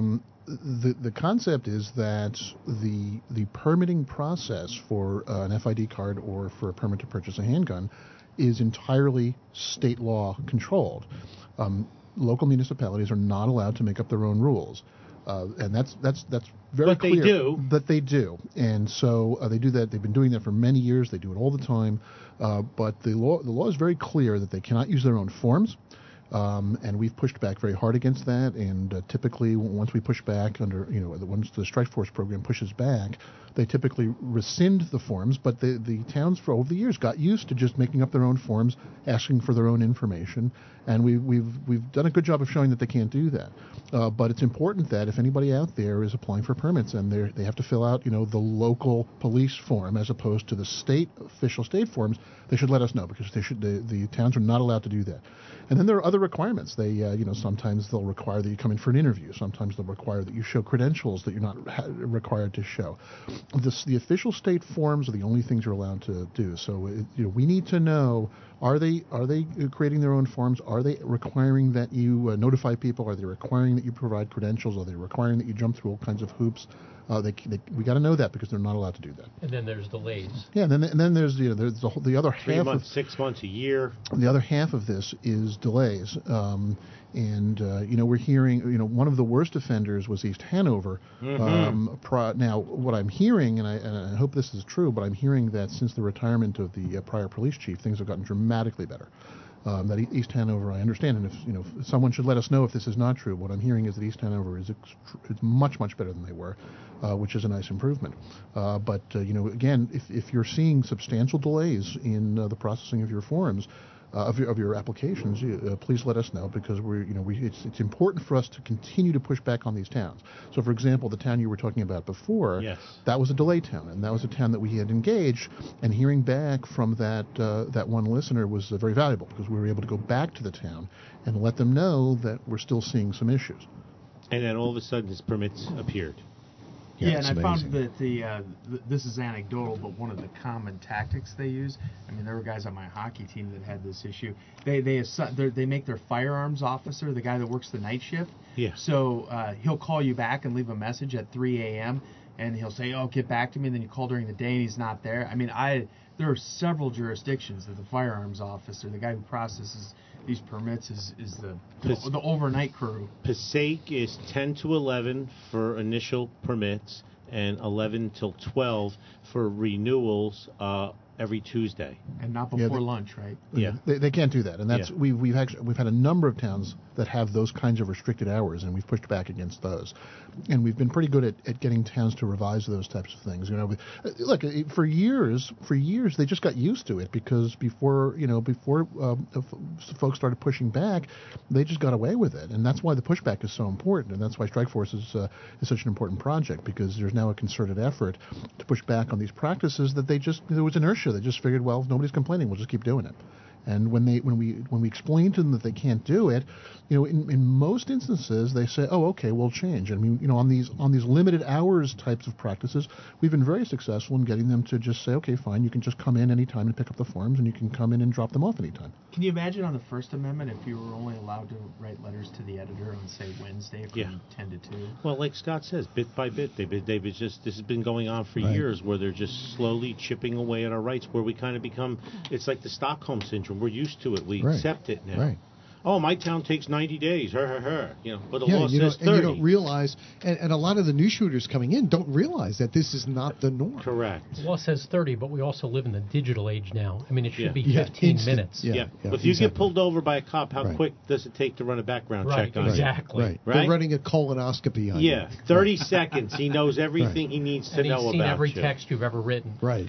the the concept is that the the permitting process for uh, an F I D card or for a permit to purchase a handgun is entirely state law controlled. Um, local municipalities are not allowed to make up their own rules, uh, and that's that's that's very But they clear. do. But they do, and so uh, they do that. They've been doing that for many years. They do it all the time. Uh, but the law the law is very clear that they cannot use their own forms. Um, and we've pushed back very hard against that. And uh, typically, w- once we push back under, you know, the- once the Strike Force program pushes back, they typically rescind the forms. But the, the towns for over the years got used to just making up their own forms, asking for their own information, and we, we've we've done a good job of showing that they can't do that. Uh, but it's important that if anybody out there is applying for permits and they they have to fill out, you know, the local police form as opposed to the state official state forms, they should let us know because they should the, the towns are not allowed to do that. And then there are other requirements. They, uh, you know, sometimes they'll require that you come in for an interview. Sometimes they'll require that you show credentials that you're not ha- required to show. This, the official state forms are the only things you're allowed to do. So, it, you know, we need to know: are they are they creating their own forms? Are they requiring that you uh, notify people? Are they requiring that you provide credentials? Are they requiring that you jump through all kinds of hoops? Uh, they, they, we got to know that because they're not allowed to do that. And then there's delays. Yeah, and then and then there's you know there's the, whole, the other Three half months, of six months, a year. the other half of this is delays. Um, and uh, you know we're hearing you know one of the worst offenders was East Hanover. Mhm. Um, pro- now what I'm hearing, and I, and I hope this is true, but I'm hearing that since the retirement of the uh, prior police chief, things have gotten dramatically better. Um, that E- East Hanover, I understand, and if you know, if someone should let us know if this is not true. What I'm hearing is that East Hanover is ext- is much much better than they were, uh, which is a nice improvement. Uh, but uh, you know, again, if if you're seeing substantial delays in uh, the processing of your forms, uh, of your of your applications, you, uh, please let us know because we're you know we it's it's important for us to continue to push back on these towns. So, for example, the town you were talking about before, Yes. that was a delay town, and that was a town that we had engaged. And hearing back from that uh, that one listener was uh, very valuable because we were able to go back to the town and let them know that we're still seeing some issues. And then all of a sudden, his permits appeared. Yeah, Yeah, and it's I found amazing. that the uh, th- this is anecdotal, but one of the common tactics they use. I mean, there were guys on my hockey team that had this issue. They they assi- they're- they make their firearms officer the guy that works the night shift. Yeah. So uh, he'll call you back and leave a message at three a.m. and he'll say, "Oh, get back to me." And then you call during the day and he's not there. I mean, I there are several jurisdictions that the firearms officer, the guy who processes these permits, is is the Pis- the, the overnight crew. Passaic is ten to eleven for initial permits and eleven till twelve for renewals uh, every Tuesday. And not Yeah, before the- lunch, right? Yeah. They, they can't do that, and that's Yeah. we've we've actually we've had a number of towns that have those kinds of restricted hours, and we've pushed back against those, and we've been pretty good at, at getting towns to revise those types of things. You know, we- uh, look it- for years, for years they just got used to it because before you know before um, uh, f- folks started pushing back, they just got away with it, and that's why the pushback is so important, and that's why Strike Force is uh, is such an important project because there's now a concerted effort to push back on these practices that they just there was inertia. They just figured, well, if nobody's complaining, we'll just keep doing it. And when they when we when we explain to them that they can't do it, you know, in, in most instances they say, "Oh, okay, we'll change." I mean, you know, on these on these limited hours types of practices, we've been very successful in getting them to just say, "Okay, fine, you can just come in anytime and pick up the forms, and you can come in and drop them off anytime." Can you imagine on the First Amendment if you were only allowed to write letters to the editor on, say, Wednesday from Yeah. ten to two? Well, like Scott says, bit by bit, they've been, they've been just this has been going on for Right. years, where they're just slowly chipping away at our rights, where we kind of become. It's like the Stockholm syndrome. We're used to it. We Right. accept it now. Right. Oh, my town takes ninety days. Her, her, her. You know, but the Yeah, law you know, says and you thirty. don't realize, and, and a lot of the new shooters coming in don't realize that this is not the norm. Correct. The law says thirty, but we also live in the digital age now. I mean, it should Yeah. be Yeah, fifteen instant. minutes. Yeah, Yeah. yeah, if you exactly. get pulled over by a cop, how Right. quick does it take to run a background Right, check on you? exactly. Right. Right? They're running a colonoscopy on Yeah, you. thirty seconds. He knows everything he needs to And he's know seen about every you. text you've ever written. Right.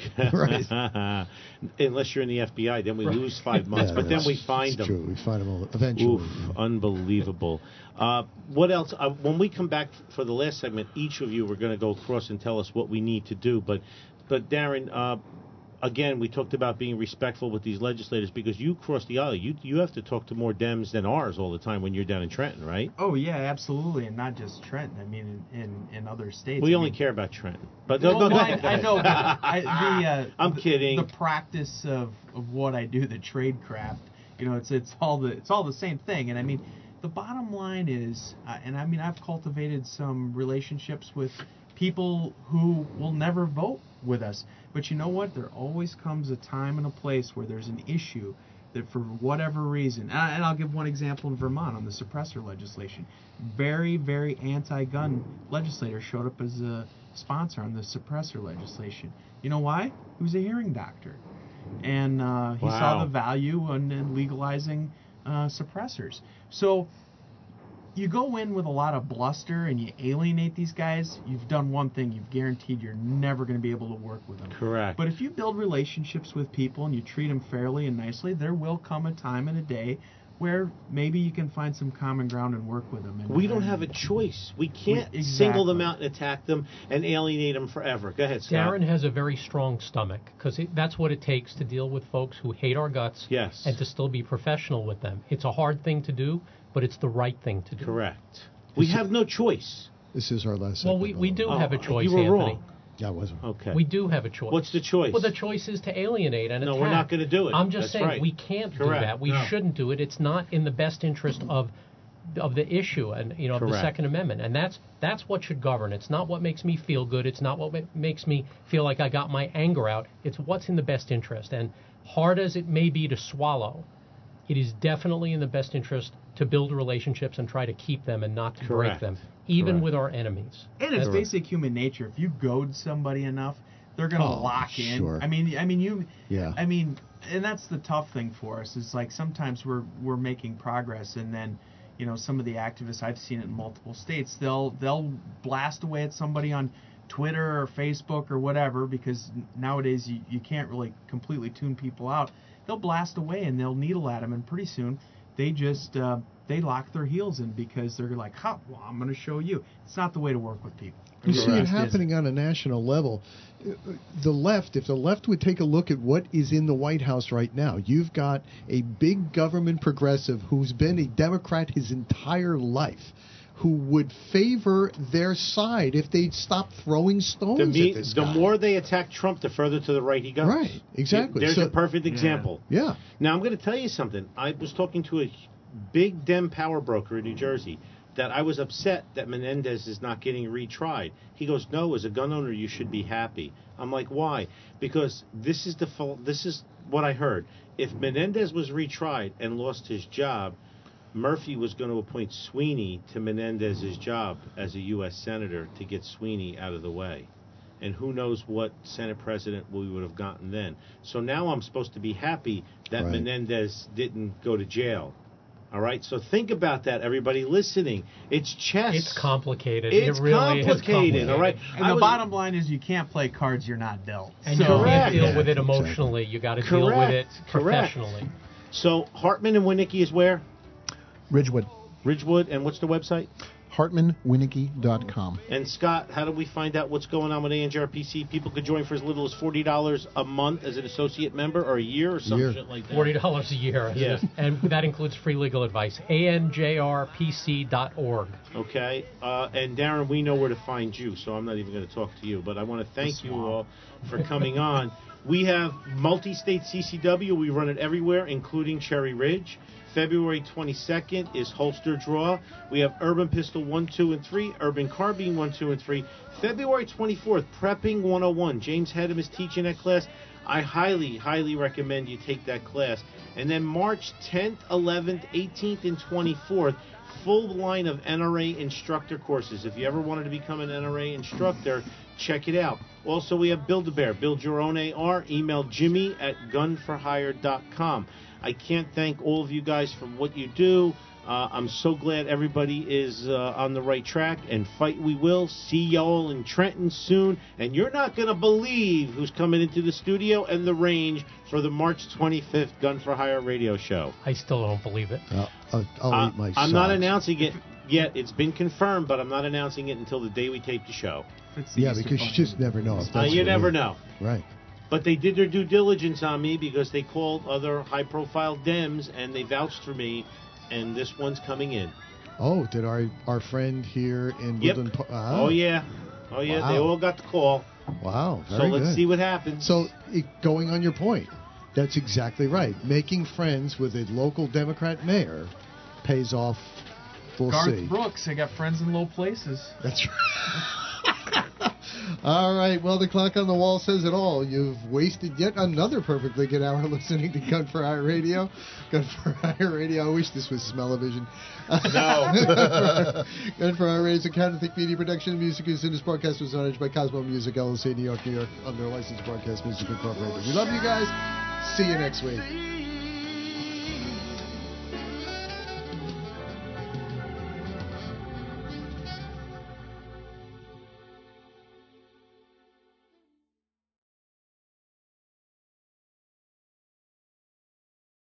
Right. Unless you're in the F B I, then we lose five months. Yeah, but then that's- we find it's them. True. We find them all eventually. Oof, unbelievable. Uh, what else? Uh, when we come back for the last segment, each of you are going to go across and tell us what we need to do. But, but Darren, uh, again, we talked about being respectful with these legislators because you cross the aisle. You you have to talk to more Dems than ours all the time when you're down in Trenton, right? Oh, yeah, absolutely. And not just Trenton. I mean, in, in, in other states. We I only mean, care about Trenton. But Well, no, no, well, go I, ahead, go I ahead. know, but I, the, uh, I'm the, kidding. The practice of, of what I do, the trade craft, you know, it's it's all the it's all the same thing. And I mean, the bottom line is, uh, and I mean, I've cultivated some relationships with people who will never vote with us. But you know what? There always comes a time and a place where there's an issue that for whatever reason, and, I, and I'll give one example in Vermont on the suppressor legislation. Very, very anti-gun legislator showed up as a sponsor on the suppressor legislation. You know why? He was a hearing doctor. And uh, he Wow. saw the value in, in legalizing uh, suppressors. So you go in with a lot of bluster and you alienate these guys, you've done one thing. You've guaranteed you're never going to be able to work with them. Correct. But if you build relationships with people and you treat them fairly and nicely, there will come a time and a day where maybe you can find some common ground and work with them. And, We don't and have a choice. We can't We- single them exactly. out and attack them and alienate them forever. Go ahead, Scott. Darren has a very strong stomach because that's what it takes to deal with folks who hate our guts Yes. and to still be professional with them. It's a hard thing to do, but it's the right thing to do. Correct. We have no choice. This is our last Well, segment. we, we do Oh, have a choice, you were Anthony. wrong. Yeah, I wasn't. Okay. We do have a choice. What's the choice? Well, the choice is to alienate and No, attack. we're not gonna do it. I'm just That's saying right. we can't Correct. do that. We No. shouldn't do it. It's not in the best interest of of the issue and you know of the Correct. Second Amendment, and that's that's what should govern. It's not what makes me feel good. It's not what ma- makes me feel like I got my anger out. It's what's in the best interest. And hard as it may be to swallow, it is definitely in the best interest to build relationships and try to keep them and not to Correct. break them, even Correct. with our enemies. And it's That's- basic human nature. If you goad somebody enough, they're going to Oh, lock in. sure. I mean, I mean, you. Yeah. I mean, and that's the tough thing for us. Is like sometimes we're we're making progress, and then, you know, some of the activists, I've seen it in multiple states. They'll they'll blast away at somebody on Twitter or Facebook or whatever, because nowadays you, you can't really completely tune people out. They'll blast away and they'll needle at them, and pretty soon they just uh, they lock their heels in because they're like, "Ha, well, I'm going to show you." It's not the way to work with people. You see it just happening on a national level. The left, if the left would take a look at what is in the White House right now, you've got a big government progressive who's been a Democrat his entire life, who would favor their side if they'd stop throwing stones The, me- at this the guy. more they attack Trump, the further to the right he goes. Right, exactly. There's So- a perfect example. Yeah. Now, I'm going to tell you something. I was talking to a big Dem power broker in New Jersey that I was upset that Menendez is not getting retried. He goes, no, as a gun owner, you should be happy. I'm like, why? Because this is the full, this is what I heard. If Menendez was retried and lost his job, Murphy was going to appoint Sweeney to Menendez's job as a U S senator to get Sweeney out of the way. And who knows what Senate president we would have gotten then. So now I'm supposed to be happy that Right. Menendez didn't go to jail. All right? So think about that, everybody listening. It's chess. It's complicated. It's it really is complicated, complicated. all right? And I the was- bottom line is you can't play cards you're not dealt. And So- you can't Correct. deal with it Yeah, exactly. emotionally. You got to deal with it Correct. Correct. professionally. So Hartman and Winnicki is where? Ridgewood. Ridgewood. And what's the website? Hartman Winnicki dot com. And Scott, how do we find out what's going on with A N J R P C? People could join for as little as forty dollars a month as an associate member, or a year, or some Year. shit like that. Forty dollars a year. Yeah. And that includes free legal advice. A N J R P C dot org. Okay. Uh, and Darren, we know where to find you, so I'm not even going to talk to you. But I want to thank you all for coming on. We have multi-state C C W. We run it everywhere, including Cherry Ridge. February twenty-second is Holster Draw. We have Urban Pistol one, two, and three. Urban Carbine one, two, and three. February twenty-fourth, Prepping one oh one. James Hedham is teaching that class. I highly, highly recommend you take that class. And then March tenth, eleventh, eighteenth, and twenty-fourth, full line of N R A instructor courses. If you ever wanted to become an N R A instructor, check it out. Also, we have Build-A-Bear. Build your own A R. Email Jimmy at gun for hire dot com. I can't thank all of you guys for what you do. Uh, I'm so glad everybody is uh, on the right track, and fight we will. See y'all in Trenton soon. And you're not going to believe who's coming into the studio and the range for the March twenty-fifth Gun for Hire radio show. I still don't believe it. I'll, I'll, I'll Uh, eat my I'm not socks. announcing it yet. It's been confirmed, but I'm not announcing it until the day we tape the show. It's the Yeah, Easter because you Bunny. just never know. if Uh, that's you what it never is. know. Right. But they did their due diligence on me because they called other high-profile Dems, and they vouched for me, and this one's coming in. Oh, did our our friend here in Yep. Woodland? Pa- ah, Oh, yeah. Oh, yeah. They Wow. all got the call. Wow. So Very let's good. see what happens. So, it, going on your point, that's exactly right. Making friends with a local Democrat mayor pays off We'll Garth see. Brooks, I got friends in low places. That's right. All right. Well, the clock on the wall says it all. You've wasted yet another perfectly good hour listening to Gun for Hire Radio. Gun for Hire Radio. I wish this was Smell-O-Vision. No. Gun for Hire Radio is a Counterthink Media production. Music used in this broadcast was managed by Cosmo Music, L L C, New York, New York, under licensed broadcast music incorporated. We love you guys. See you next week.